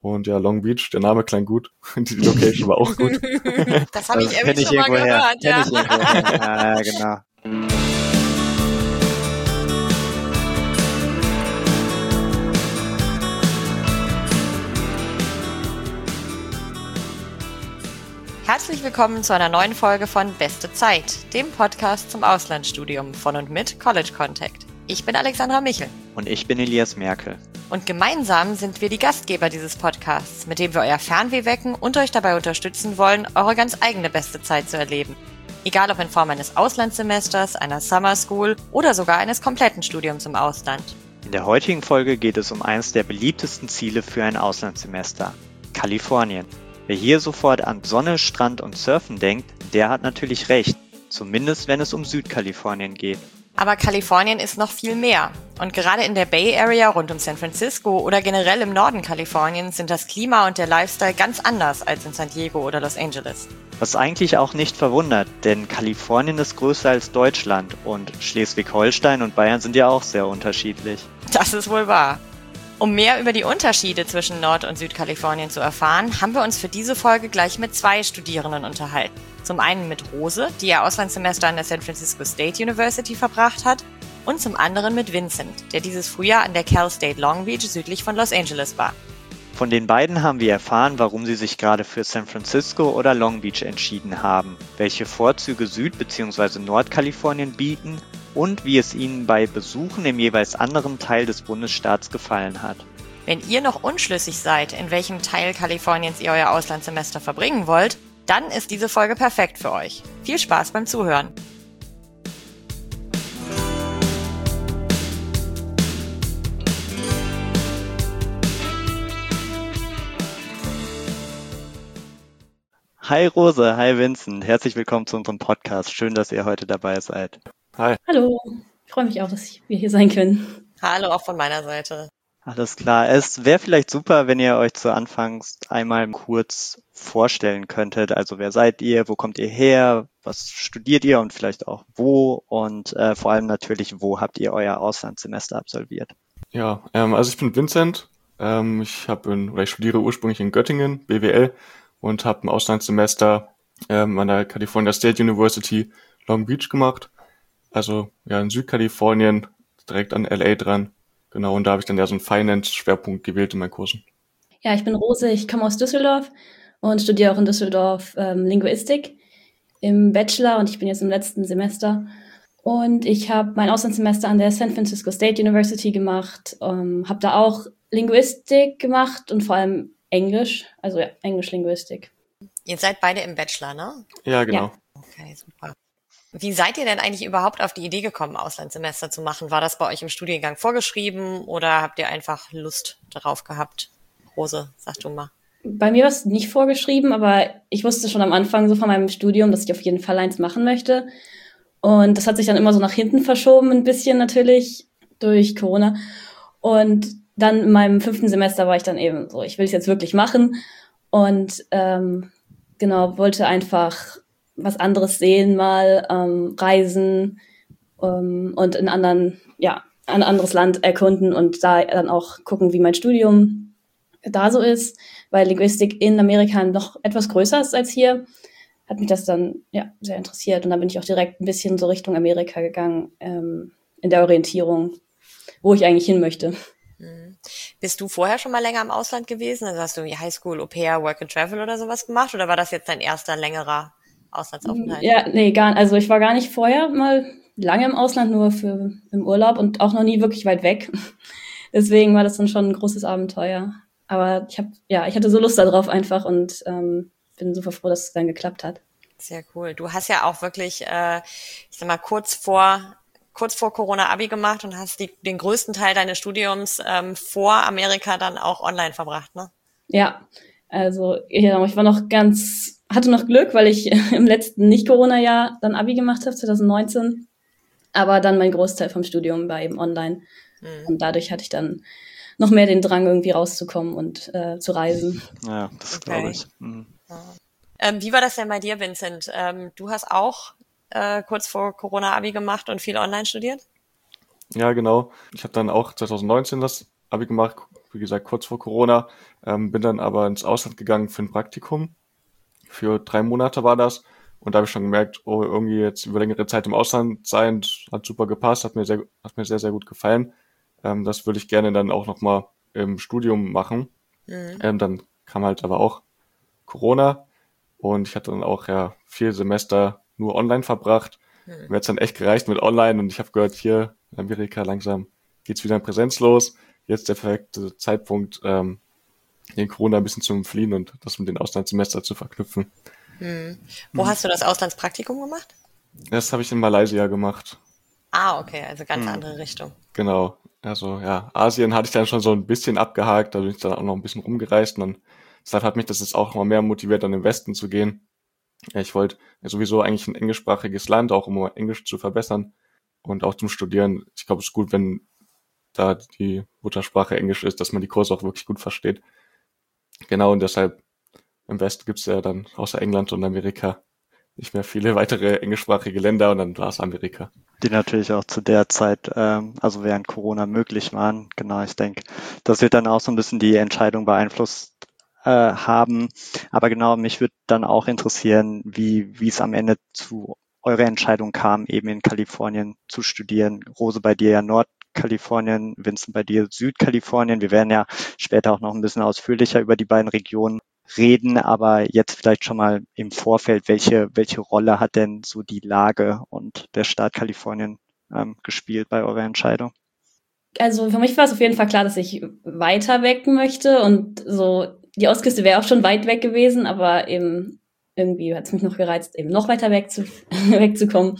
Und ja, Long Beach, der Name klang gut. Die Location war auch gut. Das habe ich irgendwie schon mal gehört, ja. Ja, genau. Herzlich willkommen zu einer neuen Folge von Beste Zeit, dem Podcast zum Auslandsstudium von und mit College Contact. Ich bin Alexandra Michel. Und ich bin Elias Merkel. Und gemeinsam sind wir die Gastgeber dieses Podcasts, mit dem wir euer Fernweh wecken und euch dabei unterstützen wollen, eure ganz eigene beste Zeit zu erleben. Egal ob in Form eines Auslandssemesters, einer Summer School oder sogar eines kompletten Studiums im Ausland. In der heutigen Folge geht es um eines der beliebtesten Ziele für ein Auslandssemester: Kalifornien. Wer hier sofort an Sonne, Strand und Surfen denkt, der hat natürlich recht. Zumindest wenn es um Südkalifornien geht. Aber Kalifornien ist noch viel mehr. Und gerade in der Bay Area rund um San Francisco oder generell im Norden Kaliforniens sind das Klima und der Lifestyle ganz anders als in San Diego oder Los Angeles. Was eigentlich auch nicht verwundert, denn Kalifornien ist größer als Deutschland und Schleswig-Holstein und Bayern sind ja auch sehr unterschiedlich. Das ist wohl wahr. Um mehr über die Unterschiede zwischen Nord- und Südkalifornien zu erfahren, haben wir uns für diese Folge gleich mit zwei Studierenden unterhalten. Zum einen mit Rose, die ihr Auslandssemester an der San Francisco State University verbracht hat, und zum anderen mit Vincent, der dieses Frühjahr an der Cal State Long Beach südlich von Los Angeles war. Von den beiden haben wir erfahren, warum sie sich gerade für San Francisco oder Long Beach entschieden haben, welche Vorzüge Süd- bzw. Nordkalifornien bieten und wie es ihnen bei Besuchen im jeweils anderen Teil des Bundesstaats gefallen hat. Wenn ihr noch unschlüssig seid, in welchem Teil Kaliforniens ihr euer Auslandssemester verbringen wollt, dann ist diese Folge perfekt für euch. Viel Spaß beim Zuhören! Hi Rose, hi Vincent, herzlich willkommen zu unserem Podcast. Schön, dass ihr heute dabei seid. Hi. Hallo, ich freue mich auch, dass wir hier sein können. Hallo auch von meiner Seite. Alles klar. Es wäre vielleicht super, wenn ihr euch zu Anfangs einmal kurz vorstellen könntet. Also wer seid ihr, wo kommt ihr her, was studiert ihr und vielleicht auch wo und vor allem natürlich, wo habt ihr euer Auslandssemester absolviert? Ja, also ich bin Vincent. Ich studiere ursprünglich in Göttingen, BWL, und habe ein Auslandssemester an der California State University Long Beach gemacht. Also ja in Südkalifornien, direkt an LA dran. Genau, und da habe ich dann ja so einen Finance-Schwerpunkt gewählt in meinen Kursen. Ja, ich bin Rose, ich komme aus Düsseldorf und studiere auch in Düsseldorf Linguistik im Bachelor und ich bin jetzt im letzten Semester. Und ich habe mein Auslandssemester an der San Francisco State University gemacht, habe da auch Linguistik gemacht und vor allem Englisch, also ja, Englisch-Linguistik. Ihr seid beide im Bachelor, ne? Ja, genau. Ja. Okay, super. Wie seid ihr denn eigentlich überhaupt auf die Idee gekommen, Auslandssemester zu machen? War das bei euch im Studiengang vorgeschrieben oder habt ihr einfach Lust darauf gehabt? Rose, sag du mal. Bei mir war es nicht vorgeschrieben, aber ich wusste schon am Anfang so von meinem Studium, dass ich auf jeden Fall eins machen möchte. Und das hat sich dann immer so nach hinten verschoben, ein bisschen natürlich, durch Corona. Und dann in meinem 5. Semester war ich dann eben so, ich will es jetzt wirklich machen. Und wollte einfach was anderes sehen, mal reisen und ein anderes Land erkunden und da dann auch gucken, wie mein Studium da so ist, weil Linguistik in Amerika noch etwas größer ist als hier, hat mich das dann sehr interessiert und dann bin ich auch direkt ein bisschen so Richtung Amerika gegangen in der Orientierung, wo ich eigentlich hin möchte. Bist du vorher schon mal länger im Ausland gewesen? Also hast du Highschool, Au pair, Work and Travel oder sowas gemacht oder war das jetzt dein erster längerer Auslandsaufenthalt? Ja, nee, also ich war gar nicht vorher mal lange im Ausland, nur im Urlaub und auch noch nie wirklich weit weg. Deswegen war das dann schon ein großes Abenteuer. Aber ich hatte so Lust darauf einfach und bin super froh, dass es dann geklappt hat. Sehr cool. Du hast ja auch wirklich, kurz vor Corona Abi gemacht und hast den größten Teil deines Studiums vor Amerika dann auch online verbracht, ne? Ja, also ich hatte noch Glück, weil ich im letzten Nicht-Corona-Jahr dann Abi gemacht habe, 2019. Aber dann mein Großteil vom Studium war eben online. Und dadurch hatte ich dann noch mehr den Drang, irgendwie rauszukommen und zu reisen. Ja, das glaube ich. Wie war das denn bei dir, Vincent? Du hast auch kurz vor Corona Abi gemacht und viel online studiert? Ja, genau. Ich habe dann auch 2019 das Abi gemacht, wie gesagt, kurz vor Corona, bin dann aber ins Ausland gegangen für ein Praktikum. Für 3 Monate war das. Und da habe ich schon gemerkt, oh, irgendwie jetzt über längere Zeit im Ausland sein, hat super gepasst, hat mir sehr, sehr gut gefallen. Das würde ich gerne dann auch nochmal im Studium machen. Dann kam halt aber auch Corona und ich hatte dann auch 4 Semester nur online verbracht. Mir hat's dann echt gereicht mit online und ich habe gehört, hier in Amerika langsam geht's wieder in Präsenz los. Jetzt der perfekte Zeitpunkt, den Corona ein bisschen zu entfliehen und das mit den Auslandssemester zu verknüpfen. Wo hast du das Auslandspraktikum gemacht? Das habe ich in Malaysia gemacht. Ah, okay, also ganz andere Richtung. Genau. Also Asien hatte ich dann schon so ein bisschen abgehakt, da bin ich dann auch noch ein bisschen rumgereist und dann, deshalb hat mich das jetzt auch noch mehr motiviert, dann im Westen zu gehen. Ich wollte sowieso eigentlich ein englischsprachiges Land, auch um mein Englisch zu verbessern und auch zum Studieren. Ich glaube, es ist gut, wenn da die Muttersprache Englisch ist, dass man die Kurse auch wirklich gut versteht. Genau, und deshalb im Westen gibt's ja dann außer England und Amerika nicht mehr viele weitere englischsprachige Länder und dann war es Amerika. Die natürlich auch zu der Zeit, also während Corona möglich waren. Genau, ich denke, das wird dann auch so ein bisschen die Entscheidung beeinflusst haben. Aber genau, mich würde dann auch interessieren, wie es am Ende zu eurer Entscheidung kam, eben in Kalifornien zu studieren. Rose, bei dir ja Nordkalifornien, Vincent, bei dir Südkalifornien. Wir werden ja später auch noch ein bisschen ausführlicher über die beiden Regionen reden, aber jetzt vielleicht schon mal im Vorfeld, welche Rolle hat denn so die Lage und der Staat Kalifornien gespielt bei eurer Entscheidung? Also für mich war es auf jeden Fall klar, dass ich weiter weg möchte und so die Ostküste wäre auch schon weit weg gewesen, aber eben irgendwie hat es mich noch gereizt, eben noch weiter wegzukommen.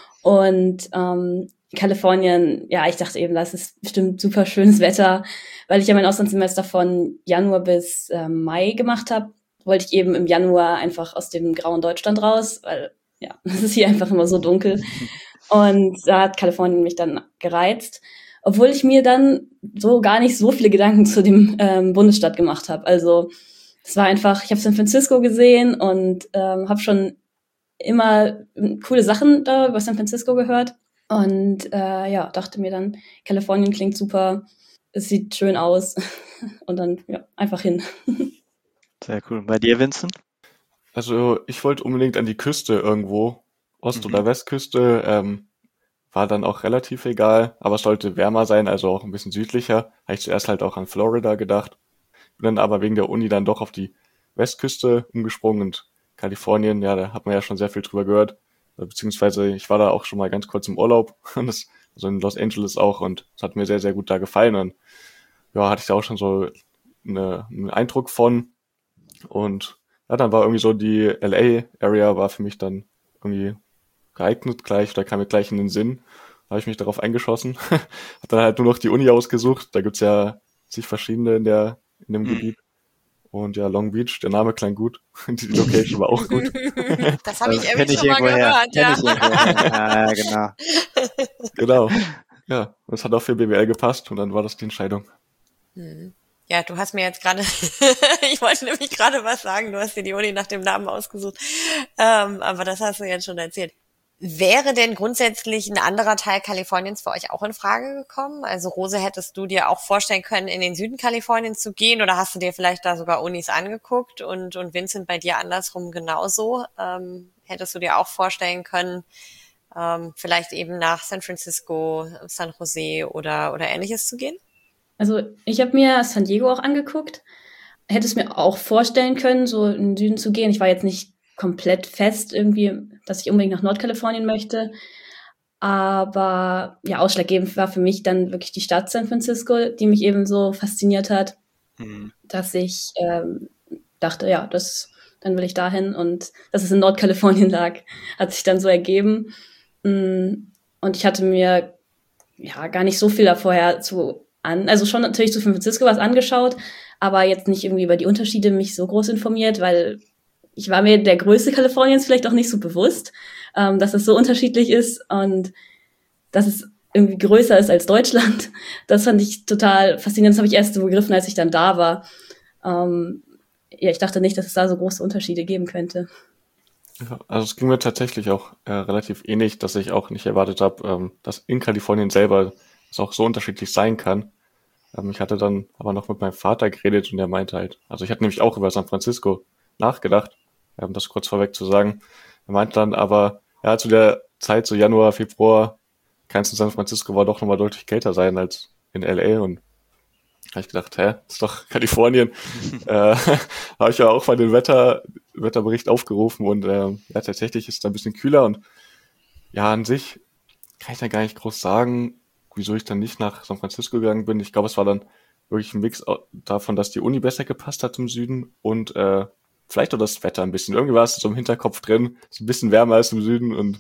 Und Kalifornien, ja, ich dachte eben, das ist bestimmt super schönes Wetter, weil ich ja mein Auslandssemester von Januar bis Mai gemacht habe, wollte ich eben im Januar einfach aus dem grauen Deutschland raus, weil ja, es ist hier einfach immer so dunkel. Und da hat Kalifornien mich dann gereizt, obwohl ich mir dann so gar nicht so viele Gedanken zu dem Bundesstaat gemacht habe. Also es war einfach, ich habe San Francisco gesehen und habe schon immer coole Sachen da über San Francisco gehört. Und dachte mir dann, Kalifornien klingt super, es sieht schön aus. Und dann einfach hin. Sehr cool. Bei dir, Vincent? Also ich wollte unbedingt an die Küste irgendwo, Ost- oder Westküste, war dann auch relativ egal, aber es sollte wärmer sein, also auch ein bisschen südlicher. Habe ich zuerst halt auch an Florida gedacht. Bin dann aber wegen der Uni dann doch auf die Westküste umgesprungen und Kalifornien, ja, da hat man ja schon sehr viel drüber gehört. Beziehungsweise ich war da auch schon mal ganz kurz im Urlaub, also in Los Angeles auch, und es hat mir sehr, sehr gut da gefallen. Und ja, hatte ich da auch schon so einen Eindruck von. Und ja, dann war irgendwie so die LA-Area war für mich dann irgendwie geeignet gleich, da kam mir gleich in den Sinn. Da habe ich mich darauf eingeschossen. Hab dann halt nur noch die Uni ausgesucht. Da gibt's ja zig verschiedene in dem Gebiet. Und ja, Long Beach, der Name klang gut. Die Location war auch gut. Das habe ich irgendwie schon mal gehört, ja. Ja, genau. Genau. Ja, das hat auch für BWL gepasst und dann war das die Entscheidung. Ja, du hast mir jetzt gerade, ich wollte nämlich gerade was sagen, du hast dir die Uni nach dem Namen ausgesucht, aber das hast du jetzt schon erzählt. Wäre denn grundsätzlich ein anderer Teil Kaliforniens für euch auch in Frage gekommen? Also Rose, hättest du dir auch vorstellen können, in den Süden Kaliforniens zu gehen oder hast du dir vielleicht da sogar Unis angeguckt und Vincent bei dir andersrum genauso? Hättest du dir auch vorstellen können, vielleicht eben nach San Francisco, San Jose oder Ähnliches zu gehen? Also ich habe mir San Diego auch angeguckt, hätte es mir auch vorstellen können, so in den Süden zu gehen. Ich war jetzt nicht komplett fest irgendwie, dass ich unbedingt nach Nordkalifornien möchte. Aber ja, ausschlaggebend war für mich dann wirklich die Stadt San Francisco, die mich eben so fasziniert hat, dass ich dachte, ja, dann will ich dahin. Und dass es in Nordkalifornien lag, hat sich dann so ergeben. Und ich hatte mir ja gar nicht so viel da vorher also schon natürlich zu San Francisco was angeschaut, aber jetzt nicht irgendwie über die Unterschiede mich so groß informiert, weil ich war mir der Größe Kaliforniens vielleicht auch nicht so bewusst, dass es so unterschiedlich ist und dass es irgendwie größer ist als Deutschland. Das fand ich total faszinierend. Das habe ich erst so begriffen, als ich dann da war. Ich dachte nicht, dass es da so große Unterschiede geben könnte. Ja, also es ging mir tatsächlich auch relativ ähnlich, dass ich auch nicht erwartet habe, dass in Kalifornien selber es auch so unterschiedlich sein kann. Ich hatte dann aber noch mit meinem Vater geredet und der meinte halt, also ich hatte nämlich auch über San Francisco nachgedacht, das kurz vorweg zu sagen. Er meinte dann aber, ja, zu der Zeit, so Januar, Februar, kann es in San Francisco war doch nochmal deutlich kälter sein als in LA und habe ich gedacht, das ist doch Kalifornien. Habe ich ja auch mal den Wetterbericht aufgerufen und ja, tatsächlich ist es ein bisschen kühler und ja, an sich kann ich da gar nicht groß sagen, wieso ich dann nicht nach San Francisco gegangen bin. Ich glaube, es war dann wirklich ein Mix davon, dass die Uni besser gepasst hat im Süden und vielleicht auch das Wetter ein bisschen. Irgendwie war es so im Hinterkopf drin, so ein bisschen wärmer als im Süden und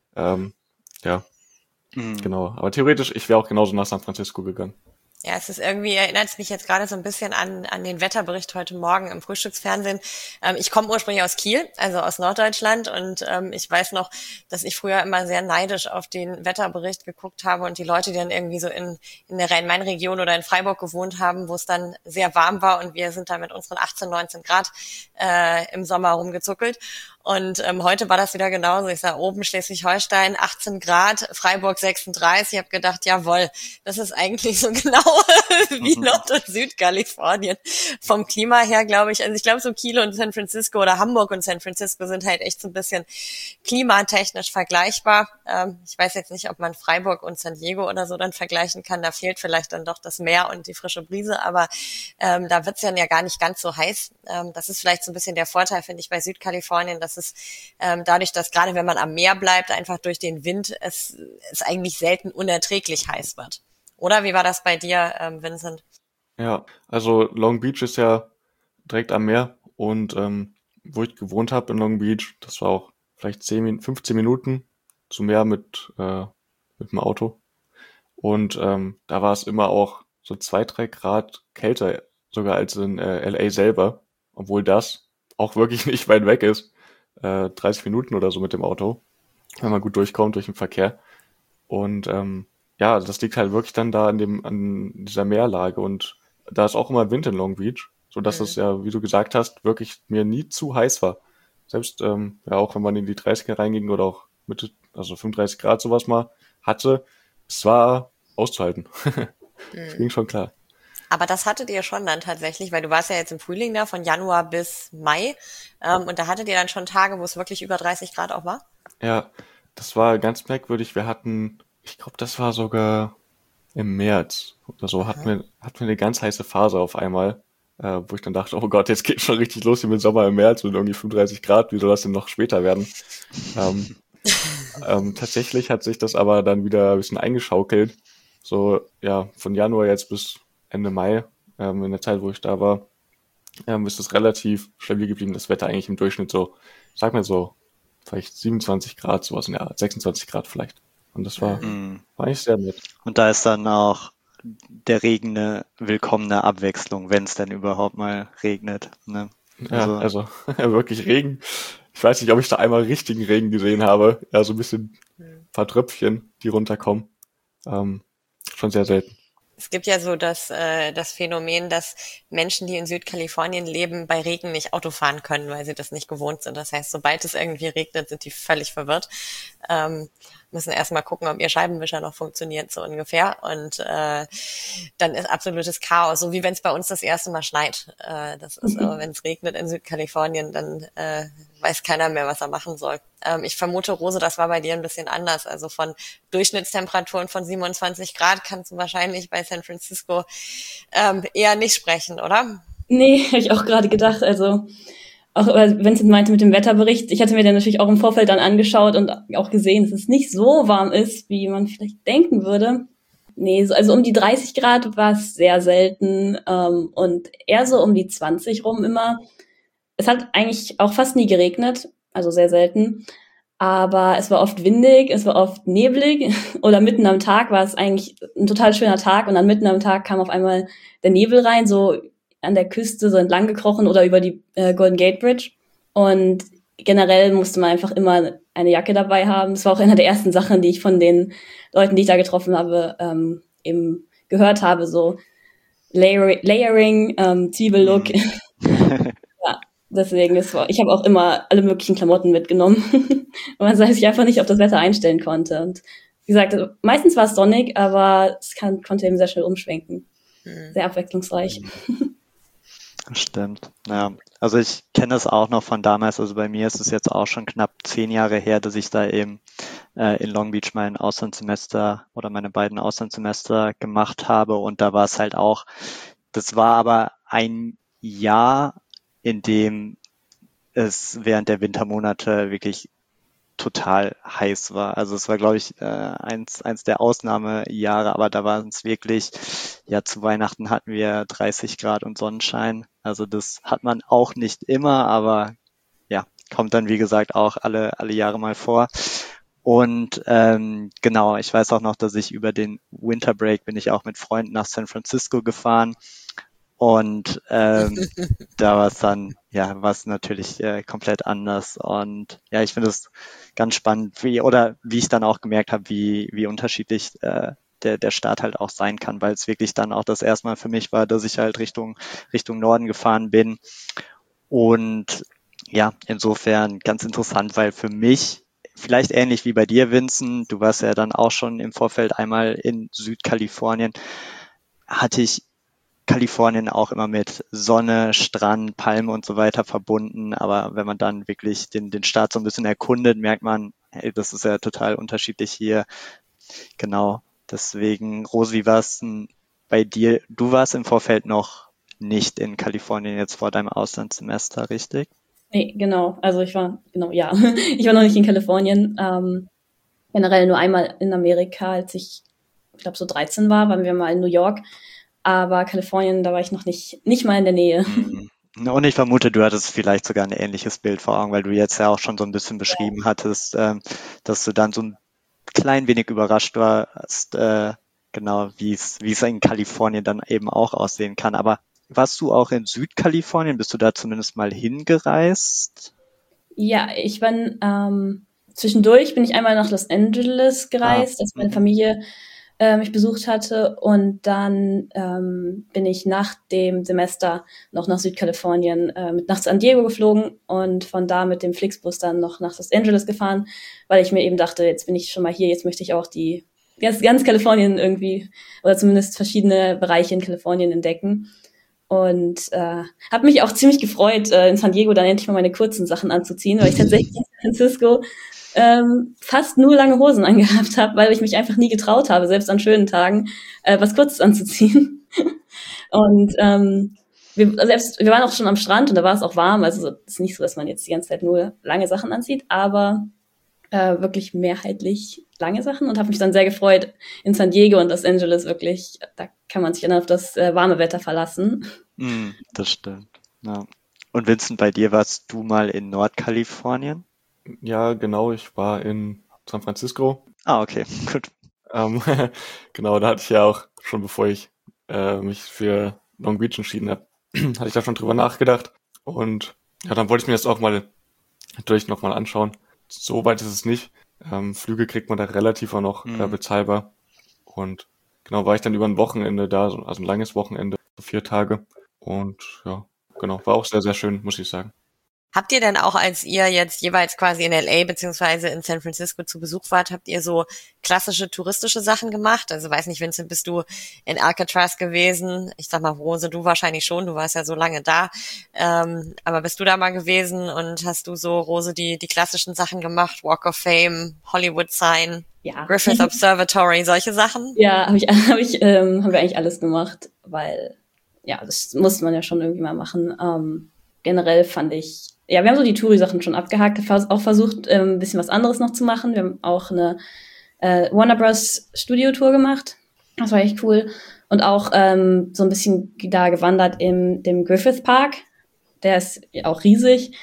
ja, genau. Aber theoretisch, ich wäre auch genauso nach San Francisco gegangen. Ja, es ist irgendwie, erinnert es mich jetzt gerade so ein bisschen an den Wetterbericht heute Morgen im Frühstücksfernsehen. Ich komme ursprünglich aus Kiel, also aus Norddeutschland, und ich weiß noch, dass ich früher immer sehr neidisch auf den Wetterbericht geguckt habe und die Leute, die dann irgendwie so in der Rhein-Main-Region oder in Freiburg gewohnt haben, wo es dann sehr warm war und wir sind da mit unseren 18, 19 Grad im Sommer rumgezuckelt. Und heute war das wieder genauso. Ich sah oben Schleswig-Holstein 18 Grad, Freiburg 36. Ich habe gedacht, jawohl, das ist eigentlich so genau wie Nord- und Südkalifornien. Vom Klima her, glaube ich. Also ich glaube, so Kiel und San Francisco oder Hamburg und San Francisco sind halt echt so ein bisschen klimatechnisch vergleichbar. Ich weiß jetzt nicht, ob man Freiburg und San Diego oder so dann vergleichen kann. Da fehlt vielleicht dann doch das Meer und die frische Brise. Aber da wird's dann ja gar nicht ganz so heiß. Das ist vielleicht so ein bisschen der Vorteil, finde ich, bei Südkalifornien, dass es dadurch, dass gerade wenn man am Meer bleibt, einfach durch den Wind es eigentlich selten unerträglich heiß wird. Oder wie war das bei dir, Vincent? Ja, also Long Beach ist ja direkt am Meer und wo ich gewohnt habe in Long Beach, das war auch vielleicht 15 Minuten zum Meer mit dem Auto. Und da war es immer auch so 2-3 Grad kälter, sogar als in LA selber, obwohl das auch wirklich nicht weit weg ist. 30 Minuten oder so mit dem Auto, wenn man gut durchkommt durch den Verkehr. Und ja, das liegt halt wirklich dann da an dieser Meerlage und da ist auch immer Wind in Long Beach, so dass es ja, wie du gesagt hast, wirklich mir nie zu heiß war. Selbst ja auch wenn man in die 30er reinging oder auch Mitte, also 35 Grad sowas mal hatte, es war auszuhalten. Das ging schon klar. Aber das hattet ihr schon dann tatsächlich, weil du warst ja jetzt im Frühling da von Januar bis Mai und da hattet ihr dann schon Tage, wo es wirklich über 30 Grad auch war? Ja, das war ganz merkwürdig. Wir hatten, ich glaube, das war sogar im März oder so, hatten wir eine ganz heiße Phase auf einmal, wo ich dann dachte, oh Gott, jetzt geht schon richtig los hier mit Sommer im März mit irgendwie 35 Grad, wie soll das denn noch später werden? Tatsächlich hat sich das aber dann wieder ein bisschen eingeschaukelt. So, ja, von Januar jetzt bis Ende Mai, in der Zeit, wo ich da war, ist es relativ stabil geblieben. Das Wetter eigentlich im Durchschnitt so, ich sag mal so, vielleicht 27 Grad, sowas in der Art, 26 Grad vielleicht. Und das war eigentlich sehr nett. Und da ist dann auch der Regen eine willkommene Abwechslung, wenn es denn überhaupt mal regnet. Ne? Ja, also wirklich Regen. Ich weiß nicht, ob ich da einmal richtigen Regen gesehen habe. Ja, so ein bisschen ein paar Tröpfchen, die runterkommen. Schon sehr selten. Es gibt ja so das Phänomen, dass Menschen, die in Südkalifornien leben, bei Regen nicht Auto fahren können, weil sie das nicht gewohnt sind. Das heißt, sobald es irgendwie regnet, sind die völlig verwirrt. Müssen erstmal gucken, ob ihr Scheibenwischer noch funktioniert, so ungefähr. Und dann ist absolutes Chaos, so wie wenn es bei uns das erste Mal schneit. Das ist aber, wenn es regnet in Südkalifornien, dann weiß keiner mehr, was er machen soll. Ich vermute, Rose, das war bei dir ein bisschen anders. Also von Durchschnittstemperaturen von 27 Grad kannst du wahrscheinlich bei San Francisco eher nicht sprechen, oder? Nee, habe ich auch gerade gedacht. Also auch Vincent meinte mit dem Wetterbericht, ich hatte mir den natürlich auch im Vorfeld dann angeschaut und auch gesehen, dass es nicht so warm ist, wie man vielleicht denken würde. Nee, also um die 30 Grad war es sehr selten und eher so um die 20 rum immer. Es hat eigentlich auch fast nie geregnet, also sehr selten. Aber es war oft windig, es war oft neblig oder mitten am Tag war es eigentlich ein total schöner Tag und dann mitten am Tag kam auf einmal der Nebel rein, so an der Küste so entlang gekrochen oder über die Golden Gate Bridge. Und generell musste man einfach immer eine Jacke dabei haben. Das war auch eine der ersten Sachen, die ich von den Leuten, die ich da getroffen habe, eben gehört habe, so Layering, Zwiebellook. Ja, deswegen, ich habe auch immer alle möglichen Klamotten mitgenommen. Und man weiß sich einfach nicht auf das Wetter einstellen konnte. Und wie gesagt, meistens war es sonnig, aber es konnte eben sehr schnell umschwenken. sehr abwechslungsreich. Stimmt. Ja, also ich kenne es auch noch von damals. Also bei mir ist es jetzt auch schon knapp 10 Jahre her, dass ich da eben in Long Beach mein Auslandssemester oder meine beiden Auslandssemester gemacht habe. Und da war es halt auch, das war aber ein Jahr, in dem es während der Wintermonate wirklich total heiß war. Also es war, glaube ich, eins der Ausnahmejahre, aber da waren es wirklich, ja, zu Weihnachten hatten wir 30 Grad und Sonnenschein. Also das hat man auch nicht immer, aber ja, kommt dann, wie gesagt, auch alle Jahre mal vor. Und genau, ich weiß auch noch, dass ich über den Winter Break bin ich auch mit Freunden nach San Francisco gefahren. Und da war es dann, ja, war es natürlich komplett anders. Und ja, ich finde es ganz spannend, wie ich dann auch gemerkt habe, wie unterschiedlich der Start halt auch sein kann, weil es wirklich dann auch das erste Mal für mich war, dass ich halt Richtung Norden gefahren bin. Und ja, insofern ganz interessant, weil für mich, vielleicht ähnlich wie bei dir, Vincent, du warst ja dann auch schon im Vorfeld einmal in Südkalifornien, hatte ich Kalifornien auch immer mit Sonne, Strand, Palmen und so weiter verbunden. Aber wenn man dann wirklich den Staat so ein bisschen erkundet, merkt man, hey, das ist ja total unterschiedlich hier. Genau. Deswegen, Rosi, wie war es denn bei dir? Du warst im Vorfeld noch nicht in Kalifornien jetzt vor deinem Auslandssemester, richtig? Nee, genau. Also ich war noch nicht in Kalifornien. Generell nur einmal in Amerika, als ich glaube so 13 war, waren wir mal in New York. Aber Kalifornien, da war ich noch nicht mal in der Nähe. Und ich vermute, du hattest vielleicht sogar ein ähnliches Bild vor Augen, weil du jetzt ja auch schon so ein bisschen beschrieben hattest, dass du dann so ein klein wenig überrascht warst, genau, wie es in Kalifornien dann eben auch aussehen kann. Aber warst du auch in Südkalifornien? Bist du da zumindest mal hingereist? Ja, ich bin zwischendurch bin ich einmal nach Los Angeles gereist, als meine Familie mich besucht hatte, und dann bin ich nach dem Semester noch nach Südkalifornien nach San Diego geflogen und von da mit dem Flixbus dann noch nach Los Angeles gefahren, weil ich mir eben dachte, jetzt bin ich schon mal hier, jetzt möchte ich auch die ganz Kalifornien irgendwie oder zumindest verschiedene Bereiche in Kalifornien entdecken. Und habe mich auch ziemlich gefreut, in San Diego dann endlich mal meine kurzen Sachen anzuziehen, weil ich tatsächlich in San Francisco fast nur lange Hosen angehabt habe, weil ich mich einfach nie getraut habe, selbst an schönen Tagen was Kurzes anzuziehen. Und wir waren auch schon am Strand und da war es auch warm. Also es ist nicht so, dass man jetzt die ganze Zeit nur lange Sachen anzieht, aber wirklich mehrheitlich lange Sachen, und habe mich dann sehr gefreut in San Diego und Los Angeles. Wirklich, da kann man sich dann auf das warme Wetter verlassen. Das stimmt. Ja. Und Vincent, bei dir warst du mal in Nordkalifornien? Ja, genau, ich war in San Francisco. Okay, gut. Genau, da hatte ich ja auch schon, bevor ich mich für Long Beach entschieden habe, hatte ich da schon drüber nachgedacht. Und ja, dann wollte ich mir das auch mal natürlich nochmal anschauen. So weit ist es nicht. Flüge kriegt man da relativ auch noch bezahlbar. Und genau, war ich dann über ein Wochenende da, also ein langes Wochenende, so 4 Tage. Und ja, genau, war auch sehr, sehr schön, muss ich sagen. Habt ihr denn auch, als ihr jetzt jeweils quasi in LA beziehungsweise in San Francisco zu Besuch wart, habt ihr so klassische touristische Sachen gemacht? Also weiß nicht, Vincent, bist du in Alcatraz gewesen? Ich sag mal, Rose, du wahrscheinlich schon, du warst ja so lange da. Aber bist du da mal gewesen und hast du so, Rose, die klassischen Sachen gemacht? Walk of Fame, Hollywood Sign, Ja. Griffith Observatory, solche Sachen? Ja, haben wir eigentlich alles gemacht, weil ja, das muss man ja schon irgendwie mal machen. Generell fand ich, ja, wir haben so die Touri-Sachen schon abgehakt, auch versucht, ein bisschen was anderes noch zu machen. Wir haben auch eine Warner Bros. Studio-Tour gemacht. Das war echt cool. Und auch so ein bisschen da gewandert in dem Griffith Park. Der ist auch riesig.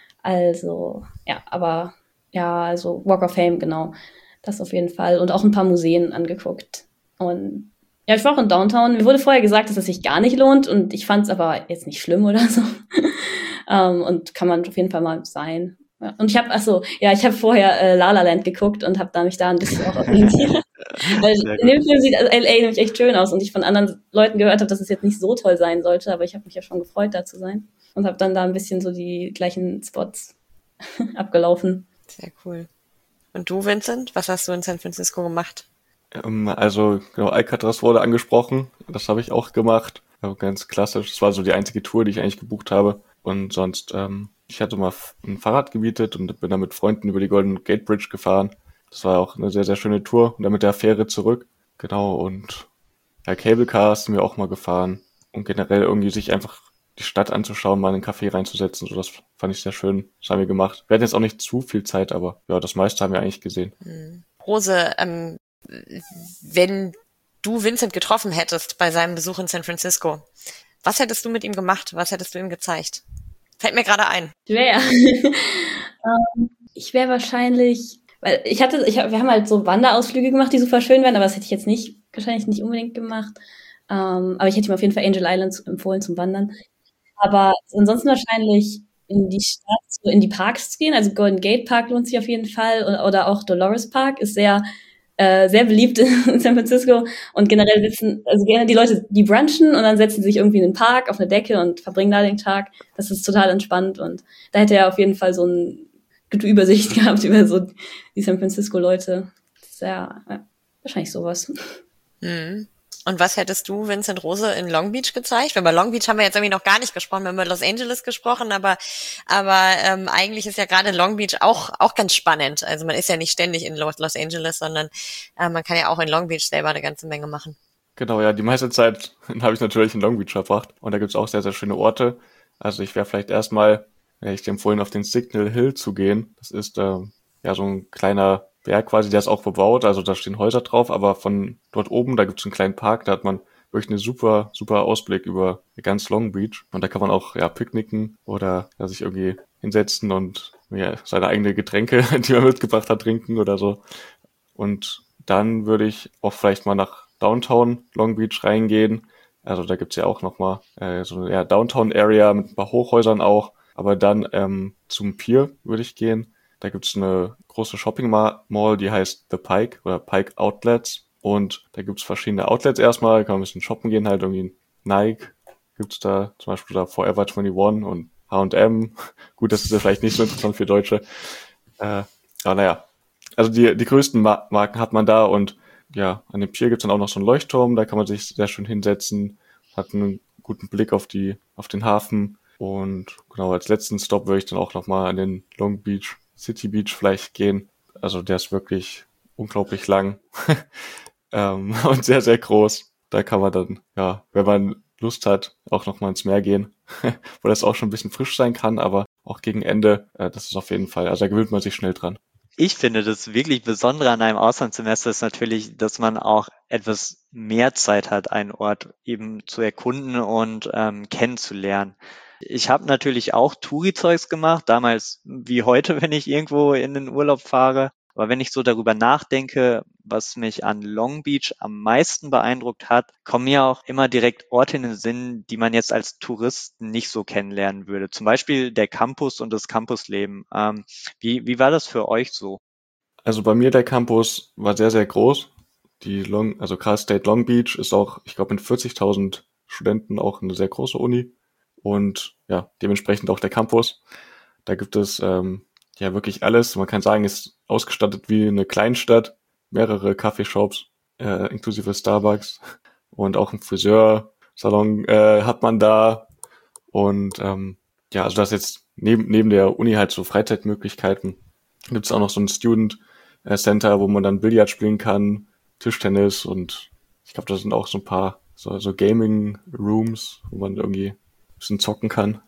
Also, ja, aber ja, also Walk of Fame, genau. Das auf jeden Fall. Und auch ein paar Museen angeguckt. Und ja, ich war auch in Downtown. Mir wurde vorher gesagt, dass es sich gar nicht lohnt. Und ich fand es aber jetzt nicht schlimm oder so. Und kann man auf jeden Fall mal sein. Ja. Und ich habe vorher La La Land geguckt und habe mich da ein bisschen auch orientiert. Weil in dem Film sieht LA nämlich echt schön aus und ich von anderen Leuten gehört habe, dass es jetzt nicht so toll sein sollte, aber ich habe mich ja schon gefreut, da zu sein. Und habe dann da ein bisschen so die gleichen Spots abgelaufen. Sehr cool. Und du, Vincent, was hast du in San Francisco gemacht? Also, genau, Alcatraz wurde angesprochen. Das habe ich auch gemacht. Ganz klassisch. Das war so die einzige Tour, die ich eigentlich gebucht habe. Und sonst, ich hatte mal ein Fahrrad gemietet und bin dann mit Freunden über die Golden Gate Bridge gefahren. Das war auch eine sehr, sehr schöne Tour. Und dann mit der Fähre zurück. Genau, und ja, Cable Car sind wir auch mal gefahren. Und generell irgendwie sich einfach die Stadt anzuschauen, mal in einen Café reinzusetzen. So, das fand ich sehr schön. Das haben wir gemacht. Wir hatten jetzt auch nicht zu viel Zeit, aber ja, das meiste haben wir eigentlich gesehen. Rose, wenn du Vincent getroffen hättest bei seinem Besuch in San Francisco, was hättest du mit ihm gemacht? Was hättest du ihm gezeigt? Fällt mir gerade ein. Schwer. Ich wäre wahrscheinlich, weil wir haben halt so Wanderausflüge gemacht, die super schön wären, aber das hätte ich jetzt wahrscheinlich nicht unbedingt gemacht. Aber ich hätte ihm auf jeden Fall Angel Island empfohlen zum Wandern. Aber ansonsten wahrscheinlich in die Stadt, so in die Parks zu gehen. Also Golden Gate Park lohnt sich auf jeden Fall oder auch Dolores Park ist sehr beliebt in San Francisco und generell also gerne die Leute, die brunchen und dann setzen sie sich irgendwie in den Park auf eine Decke und verbringen da den Tag. Das ist total entspannt und da hätte er auf jeden Fall so eine gute Übersicht gehabt über so die San Francisco Leute. Das ist ja wahrscheinlich sowas. Und was hättest du Vincent Rose in Long Beach gezeigt? Weil bei Long Beach haben wir jetzt irgendwie noch gar nicht gesprochen, wir haben über Los Angeles gesprochen, aber eigentlich ist ja gerade Long Beach auch ganz spannend. Also man ist ja nicht ständig in Los Angeles, sondern man kann ja auch in Long Beach selber eine ganze Menge machen. Genau, ja, die meiste Zeit habe ich natürlich in Long Beach verbracht und da gibt's auch sehr, sehr schöne Orte. Also ich wäre vielleicht erstmal, hätte ich dir empfohlen, auf den Signal Hill zu gehen. Das ist ja so ein kleiner Berg quasi, der ist auch bebaut, also da stehen Häuser drauf, aber von dort oben, da gibt's einen kleinen Park, da hat man wirklich einen super, super Ausblick über ganz Long Beach und da kann man auch picknicken oder sich irgendwie hinsetzen und seine eigene Getränke, die man mitgebracht hat, trinken oder so. Und dann würde ich auch vielleicht mal nach Downtown Long Beach reingehen. Also da gibt's ja auch nochmal so eine Downtown Area mit ein paar Hochhäusern auch, aber dann zum Pier würde ich gehen. Da gibt's eine große Shopping-Mall, die heißt The Pike oder Pike Outlets. Und da gibt's verschiedene Outlets erstmal, kann man ein bisschen shoppen gehen, halt irgendwie Nike gibt's da, zum Beispiel da Forever 21 und H&M. Gut, das ist ja vielleicht nicht so interessant für Deutsche. Aber naja, also die größten Marken hat man da und ja, an dem Pier gibt's dann auch noch so einen Leuchtturm, da kann man sich sehr schön hinsetzen, hat einen guten Blick auf den Hafen. Und genau, als letzten Stop würde ich dann auch nochmal an den Long Beach City Beach vielleicht gehen. Also der ist wirklich unglaublich lang und sehr, sehr groß. Da kann man dann, wenn man Lust hat, auch nochmal ins Meer gehen, wo das auch schon ein bisschen frisch sein kann, aber auch gegen Ende, das ist auf jeden Fall, also da gewöhnt man sich schnell dran. Ich finde, das wirklich Besondere an einem Auslandssemester ist natürlich, dass man auch etwas mehr Zeit hat, einen Ort eben zu erkunden und kennenzulernen. Ich habe natürlich auch Touri-Zeugs gemacht, damals wie heute, wenn ich irgendwo in den Urlaub fahre. Aber wenn ich so darüber nachdenke, was mich an Long Beach am meisten beeindruckt hat, kommen mir auch immer direkt Orte in den Sinn, die man jetzt als Tourist nicht so kennenlernen würde. Zum Beispiel der Campus und das Campusleben. Wie war das für euch so? Also bei mir der Campus war sehr, sehr groß. Also Cal State Long Beach ist auch, ich glaube, mit 40.000 Studenten auch eine sehr große Uni. Und ja, dementsprechend auch der Campus. Da gibt es wirklich alles. Man kann sagen, ist ausgestattet wie eine Kleinstadt. Mehrere Kaffeeshops, inklusive Starbucks. Und auch ein Friseursalon hat man da. Und also das jetzt neben der Uni halt so Freizeitmöglichkeiten. Gibt es auch noch so ein Student Center, wo man dann Billard spielen kann, Tischtennis und ich glaube, da sind auch so ein paar so Gaming Rooms, wo man irgendwie ein bisschen zocken kann.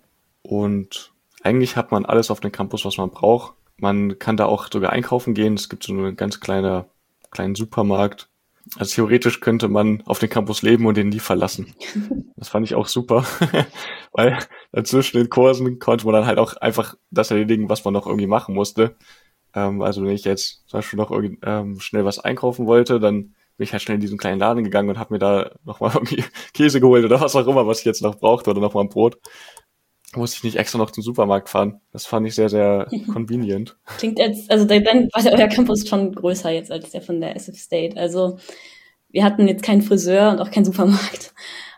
Und eigentlich hat man alles auf dem Campus, was man braucht. Man kann da auch sogar einkaufen gehen. Es gibt so einen ganz kleinen Supermarkt. Also theoretisch könnte man auf dem Campus leben und den nie verlassen. Das fand ich auch super, weil dazwischen den Kursen konnte man dann halt auch einfach das erledigen, was man noch irgendwie machen musste. Also wenn ich jetzt zum Beispiel noch schnell was einkaufen wollte, dann bin ich halt schnell in diesen kleinen Laden gegangen und habe mir da nochmal irgendwie Käse geholt oder was auch immer, was ich jetzt noch brauchte oder nochmal ein Brot. Musste ich nicht extra noch zum Supermarkt fahren. Das fand ich sehr, sehr convenient. Klingt jetzt, also dann war euer Campus schon größer jetzt als der von der SF State. Also wir hatten jetzt keinen Friseur und auch keinen Supermarkt.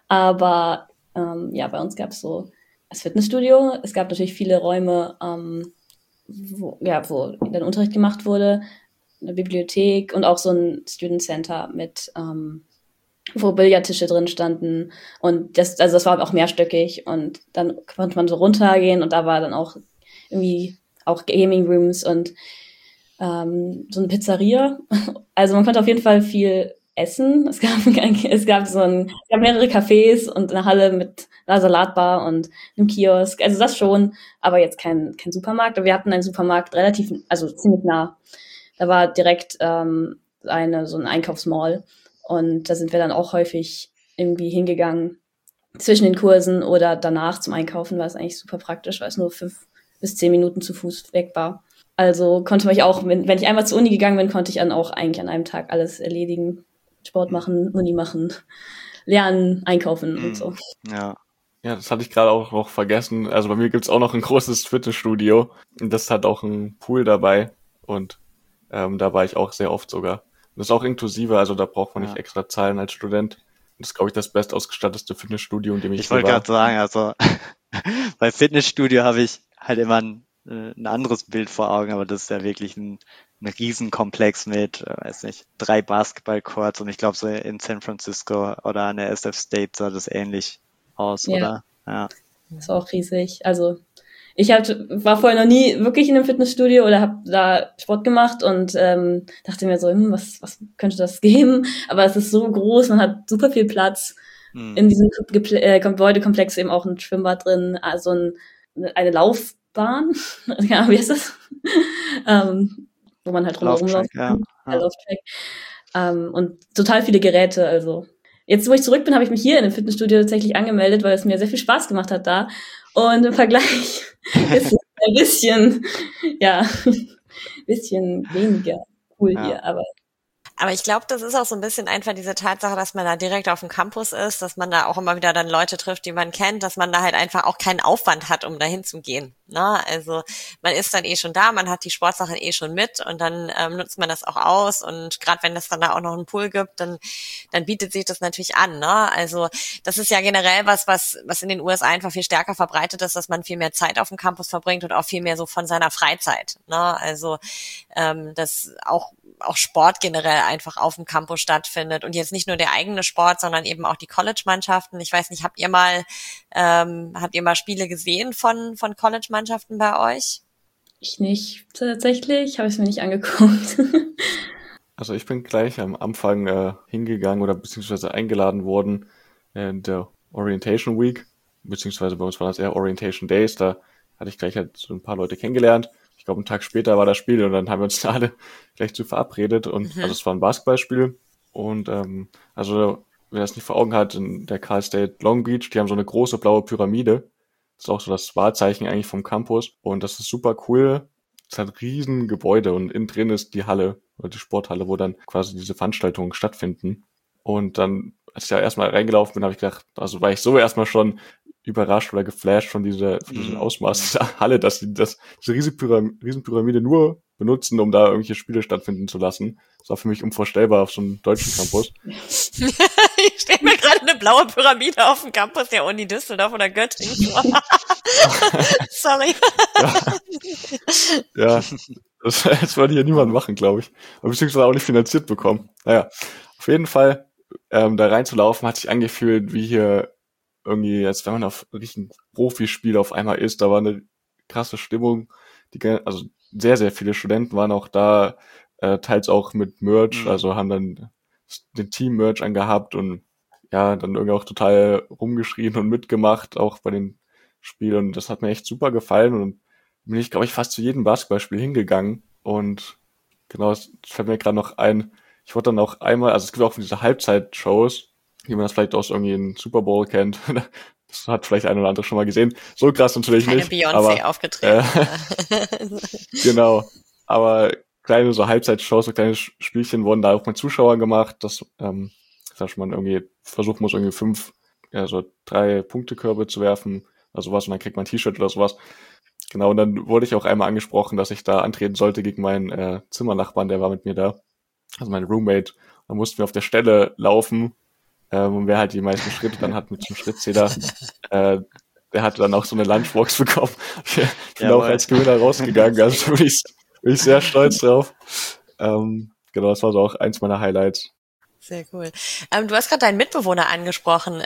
Aber bei uns gab es so das Fitnessstudio. Es gab natürlich viele Räume, wo dann Unterricht gemacht wurde. eine Bibliothek und auch so ein Student Center mit wo Billardtische drin standen und das war auch mehrstöckig und dann konnte man so runtergehen und da war dann auch irgendwie auch Gaming Rooms und so eine Pizzeria. Also man konnte auf jeden Fall viel essen. Es gab mehrere Cafés und eine Halle mit einer Salatbar und einem Kiosk. Also das schon, aber jetzt kein Supermarkt. Aber wir hatten einen Supermarkt ziemlich nah. Da war direkt so ein Einkaufsmall. Und da sind wir dann auch häufig irgendwie hingegangen zwischen den Kursen oder danach zum Einkaufen, war es eigentlich super praktisch, weil es nur 5 bis 10 Minuten zu Fuß weg war. Also konnte man auch, wenn ich einmal zur Uni gegangen bin, konnte ich dann auch eigentlich an einem Tag alles erledigen. Sport machen, Uni machen, lernen, einkaufen und so. Ja, das hatte ich gerade auch noch vergessen. Also bei mir gibt's auch noch ein großes Fitnessstudio. Und das hat auch einen Pool dabei. Und da war ich auch sehr oft sogar. Das ist auch inklusive, also da braucht man nicht extra zahlen als Student. Das ist, glaube ich, das bestausgestattete Fitnessstudio, in dem ich wollte gerade sagen, also bei Fitnessstudio habe ich halt immer ein anderes Bild vor Augen, aber das ist ja wirklich ein Riesenkomplex mit, 3 Basketballcourts und ich glaube so in San Francisco oder an der SF State sah das ähnlich aus, oder? Ja. Das war auch riesig. Also ich war vorher noch nie wirklich in einem Fitnessstudio oder habe da Sport gemacht und dachte mir so, was könnte das geben? Aber es ist so groß, man hat super viel Platz. In diesem Gebäudekomplex eben auch ein Schwimmbad drin, also eine Laufbahn, ja, wie heißt das? Wo man halt rumlaufen kann. Lauftrack. Und total viele Geräte, also. Jetzt, wo ich zurück bin, habe ich mich hier in dem Fitnessstudio tatsächlich angemeldet, weil es mir sehr viel Spaß gemacht hat da. Und im Vergleich ist es ein bisschen weniger cool hier, Aber ich glaube, das ist auch so ein bisschen einfach diese Tatsache, dass man da direkt auf dem Campus ist, dass man da auch immer wieder dann Leute trifft, die man kennt, dass man da halt einfach auch keinen Aufwand hat, um dahin zu gehen. Ne? Also man ist dann schon da, man hat die Sportsachen schon mit und dann nutzt man das auch aus und gerade wenn es dann da auch noch einen Pool gibt, dann bietet sich das natürlich an. Ne? Also das ist ja generell was in den USA einfach viel stärker verbreitet ist, dass man viel mehr Zeit auf dem Campus verbringt und auch viel mehr so von seiner Freizeit. Ne? Also dass auch Sport generell einfach auf dem Campus stattfindet und jetzt nicht nur der eigene Sport, sondern eben auch die College-Mannschaften. Ich weiß nicht, habt ihr mal Spiele gesehen von College-Mannschaften bei euch? Ich nicht, tatsächlich, habe ich es mir nicht angeguckt. Also ich bin gleich am Anfang hingegangen oder beziehungsweise eingeladen worden in der Orientation Week, beziehungsweise bei uns waren das eher Orientation Days, da hatte ich gleich halt so ein paar Leute kennengelernt. Ich glaube, einen Tag später war das Spiel und dann haben wir uns da alle gleich zu verabredet und also es war ein Basketballspiel und also wer das nicht vor Augen hat, in der Cal State Long Beach, die haben so eine große blaue Pyramide. Das ist auch so das Wahrzeichen eigentlich vom Campus und das ist super cool. Es hat riesen Gebäude und innen drin ist die Halle oder die Sporthalle, wo dann quasi diese Veranstaltungen stattfinden. Und dann, als ich da erstmal reingelaufen bin, habe ich gedacht, also war ich so erstmal schon überrascht oder geflasht von diesem Ausmaß dieser Halle, dass sie diese Riesenpyramide nur benutzen, um da irgendwelche Spiele stattfinden zu lassen. Das war für mich unvorstellbar auf so einem deutschen Campus. Ich stelle mir gerade eine blaue Pyramide auf dem Campus der Uni Düsseldorf oder Göttingen vor. Sorry. Ja, das wollte hier niemand machen, glaube ich. Beziehungsweise auch nicht finanziert bekommen. Naja, auf jeden Fall da reinzulaufen hat sich angefühlt wie hier irgendwie, als wenn man auf richtigen Profispiel auf einmal ist. Da war eine krasse Stimmung. Also sehr, sehr viele Studenten waren auch da, teils auch mit Merch, also haben dann den Team-Merch angehabt und ja, dann irgendwie auch total rumgeschrien und mitgemacht, auch bei den Spielen. Und das hat mir echt super gefallen und bin ich, glaube ich, fast zu jedem Basketballspiel hingegangen. Und genau, es fällt mir gerade noch ein, ich wurde dann auch einmal, also es gibt auch diese Halbzeit-Shows, wie man das vielleicht aus irgendwie einem Super Bowl kennt. Das hat vielleicht ein oder andere schon mal gesehen. So krass natürlich keine nicht. Beyoncé aber aufgetreten. Genau. Aber kleine so Halbzeitshows, so kleine Spielchen wurden da auch mit Zuschauern gemacht, dass man irgendwie versuchen muss, irgendwie 3 Punktekörbe zu werfen oder sowas und dann kriegt man ein T-Shirt oder sowas. Genau, und dann wurde ich auch einmal angesprochen, dass ich da antreten sollte gegen meinen Zimmernachbarn, der war mit mir da, also mein Roommate. Dann mussten wir auf der Stelle laufen und wer halt die meisten Schritte dann hat mit dem Schrittzähler, der hatte dann auch so eine Lunchbox bekommen. Ich bin auch als Gewinner rausgegangen, also bin ich sehr stolz drauf. Genau, das war so auch eins meiner Highlights. Sehr cool. Du hast gerade deinen Mitbewohner angesprochen.